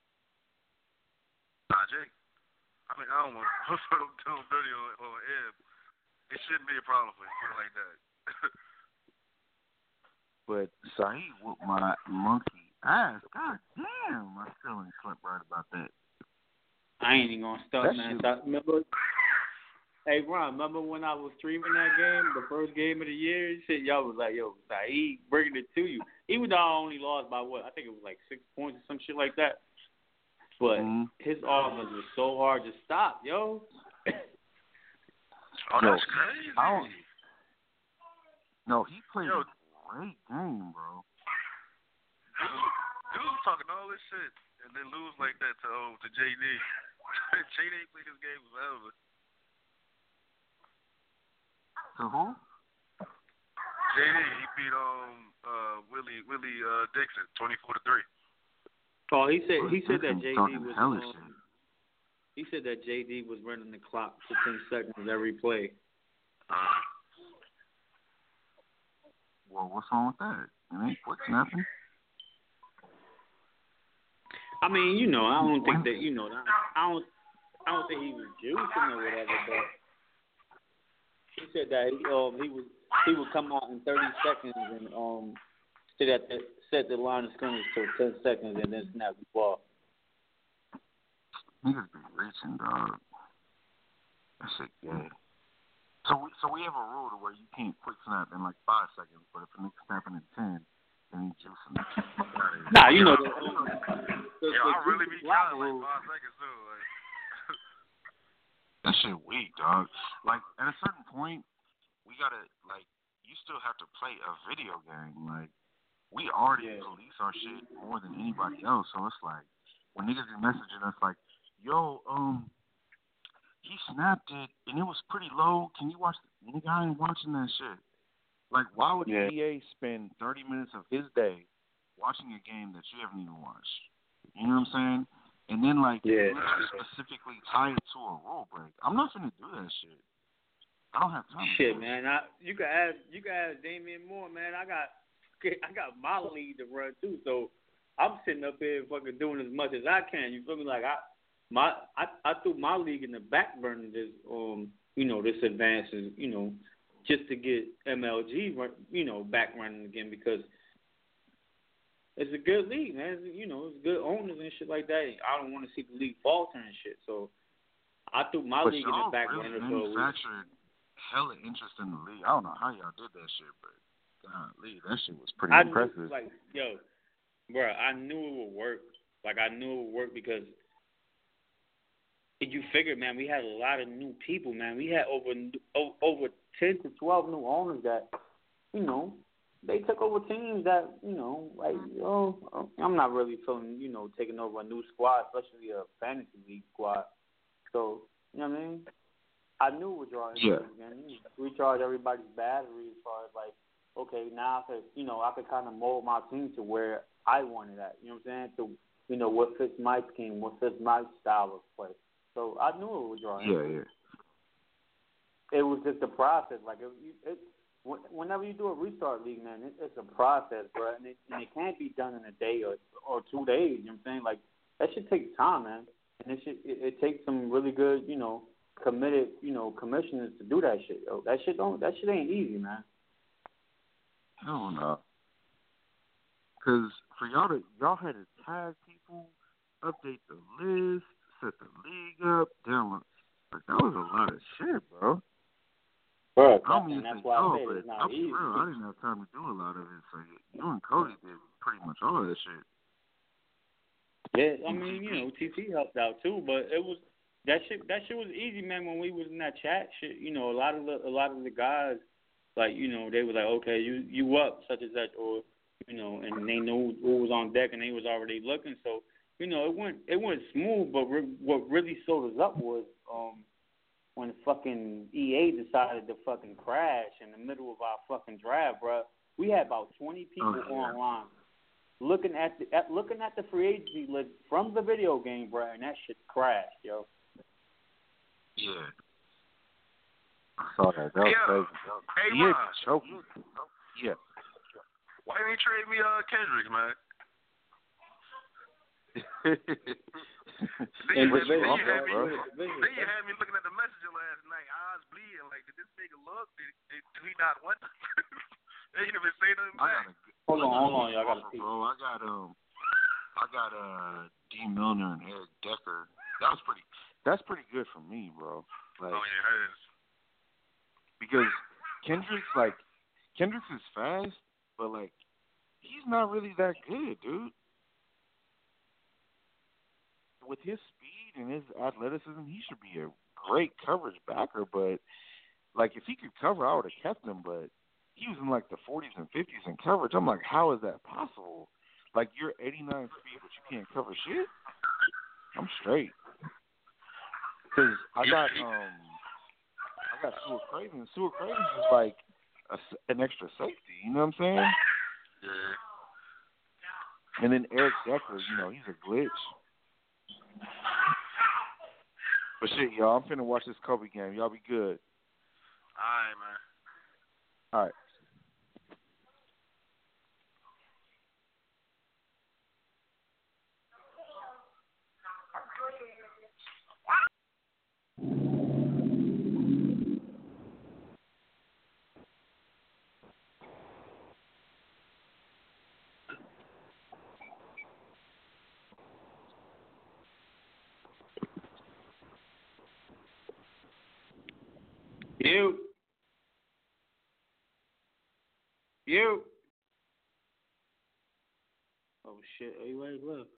Nah, Jake. I mean, I don't want to do dirty on, on Ed. It shouldn't be a problem for you like that. But Saeed whooped my monkey ass. God damn, I still ain't slept right about that. I ain't even gonna start, That man. shit- So, remember? Hey, Ron, remember when I was streaming that game, the first game of the year? and Shit, y'all was like, yo, Saeed bringing it to you. Even though I only lost by what? I think it was like six points or some shit like that. But Mhm. his offense was so hard to stop, yo. Oh, Yo, that's crazy. I don't, no, he played Yo. a great game, bro. Dude, dude was talking all this shit and then lose like that to um, to J D. J D ain't played this game forever. To who? J D, he beat um uh Willie Willie uh Dixon twenty four to three. Oh, he said he said that He's J D talking was. hella Um, shit. he said that J D was running the clock for ten seconds every play. Well, what's wrong with that? It ain't quick snapping. I mean, you know, I don't think that you know, I don't, I don't think he was juicing or whatever, but he said that he, um, he was he would come out in thirty seconds and um sit at the set the line of scrimmage for ten seconds and then snap the ball. Niggas be reaching, dog. That shit gay. So we so we have a rule to where you can't quick snap in like five seconds, but if a nigga snapping in ten, then he juicing. Nah, you know. The, the, yeah, I really be counting like five seconds too. Like. That shit weak, dog. Like at a certain point, we gotta like you still have to play a video game. Like we already yeah. police our shit more than anybody else, so it's like when niggas be messaging us like, yo, um. he snapped it, and it was pretty low. Can you watch the nigga? I ain't watching that shit. Like, why would yeah. E A spend thirty minutes of his day watching a game that you haven't even watched? You know what I'm saying? And then, like, yeah. specifically tie it to a rule break. I'm not finna do that shit. I don't have time. Shit, man. I, you can ask, you can ask Damian Moore, man. I got, I got my league to run too, so I'm sitting up here fucking doing as much as I can. You feel me? Like I. My I, I threw my league in the back burner this um you know this advances you know just to get M L G you know back running again because it's a good league, man. It's, you know it's good owners and shit like that. I don't want to see the league falter and shit. So I threw my but league in the back really burner. Manufactured hella interest in the league. I don't know how y'all did that shit, but golly, that shit was pretty I impressive. Knew, like yo, bro, I knew it would work. Like I knew it would work because. You figured, man, we had a lot of new people, man. We had over over ten to twelve new owners that, you know, they took over teams that, you know, like, you know, I'm not really feeling, you know, taking over a new squad, especially a fantasy league squad. So, you know what I mean? I knew it would draw interest yeah. again. Recharge everybody's battery as far as, like, okay, now I could, you know, I could kind of mold my team to where I wanted at. You know what I'm saying? To, you know, what fits my scheme, what fits my style of play. So I knew it would draw. Yeah, yeah. It was just a process. Like it, it, whenever you do a restart league, man, it, it's a process, bro, and it, and it can't be done in a day or or two days. You know what I'm saying? Like that should take time, man, and it should it, it takes some really good, you know, committed, you know, commissioners to do that shit. Yo, that shit don't that shit ain't easy, man. Hell no. Cause for y'all to y'all had to tag people, update the list. Set the league up, download. Like, that was a lot of shit, bro. Bro, I don't mean and to that's say why no, I said but it's not I'm easy. real. I didn't have time to do a lot of it. So you and Cody did pretty much all that shit. Yeah, I mean, you know, T T helped out too, but it was that shit. That shit was easy, man. When we was in that chat, shit, you know, a lot of the a lot of the guys, like, you know, they was like, okay, you you up such and such, or you know, and they knew who was on deck, and they was already looking, so. You know, it went it went smooth, but re- what really slowed us up was um, when fucking E A decided to fucking crash in the middle of our fucking draft, bro. We had about twenty people oh, yeah. online looking at the at, looking at the free agency list from the video game, bro, and that shit crashed, yo. Yeah. I saw that. That was yeah. crazy. Hey, E A Ron. choking. Yeah. Why didn't you trade me uh, Kendrick, man? then, you had me, then, you had me, then you had me looking at the messenger last night, eyes bleeding. Like, did this nigga look? Did, did, did he not what? They didn't even say nothing back. Hold on, hold on, y'all gotta see. Bro, I got um, I got uh, D Milner and Eric Decker. That was pretty. That's pretty good for me, bro. Like, oh yeah, it is. Because Kendrick's like, Kendrick's is fast, but like, he's not really that good, dude. With his speed and his athleticism, he should be a great coverage backer. But, like, if he could cover, I would have kept him. But he was in, like, the forties and fifties in coverage. I'm like, how is that possible? Like, you're eighty-nine speed, but you can't cover shit? I'm straight. Because I got, um, I got Sewell Craven. Sewell Craven is, like, a, an extra safety. You know what I'm saying? Yeah. And then Eric Decker, you know, he's a glitch. But shit, y'all, I'm finna watch this Kobe game. Y'all be good. All right, man. All right. You. You. Oh shit! Everybody left.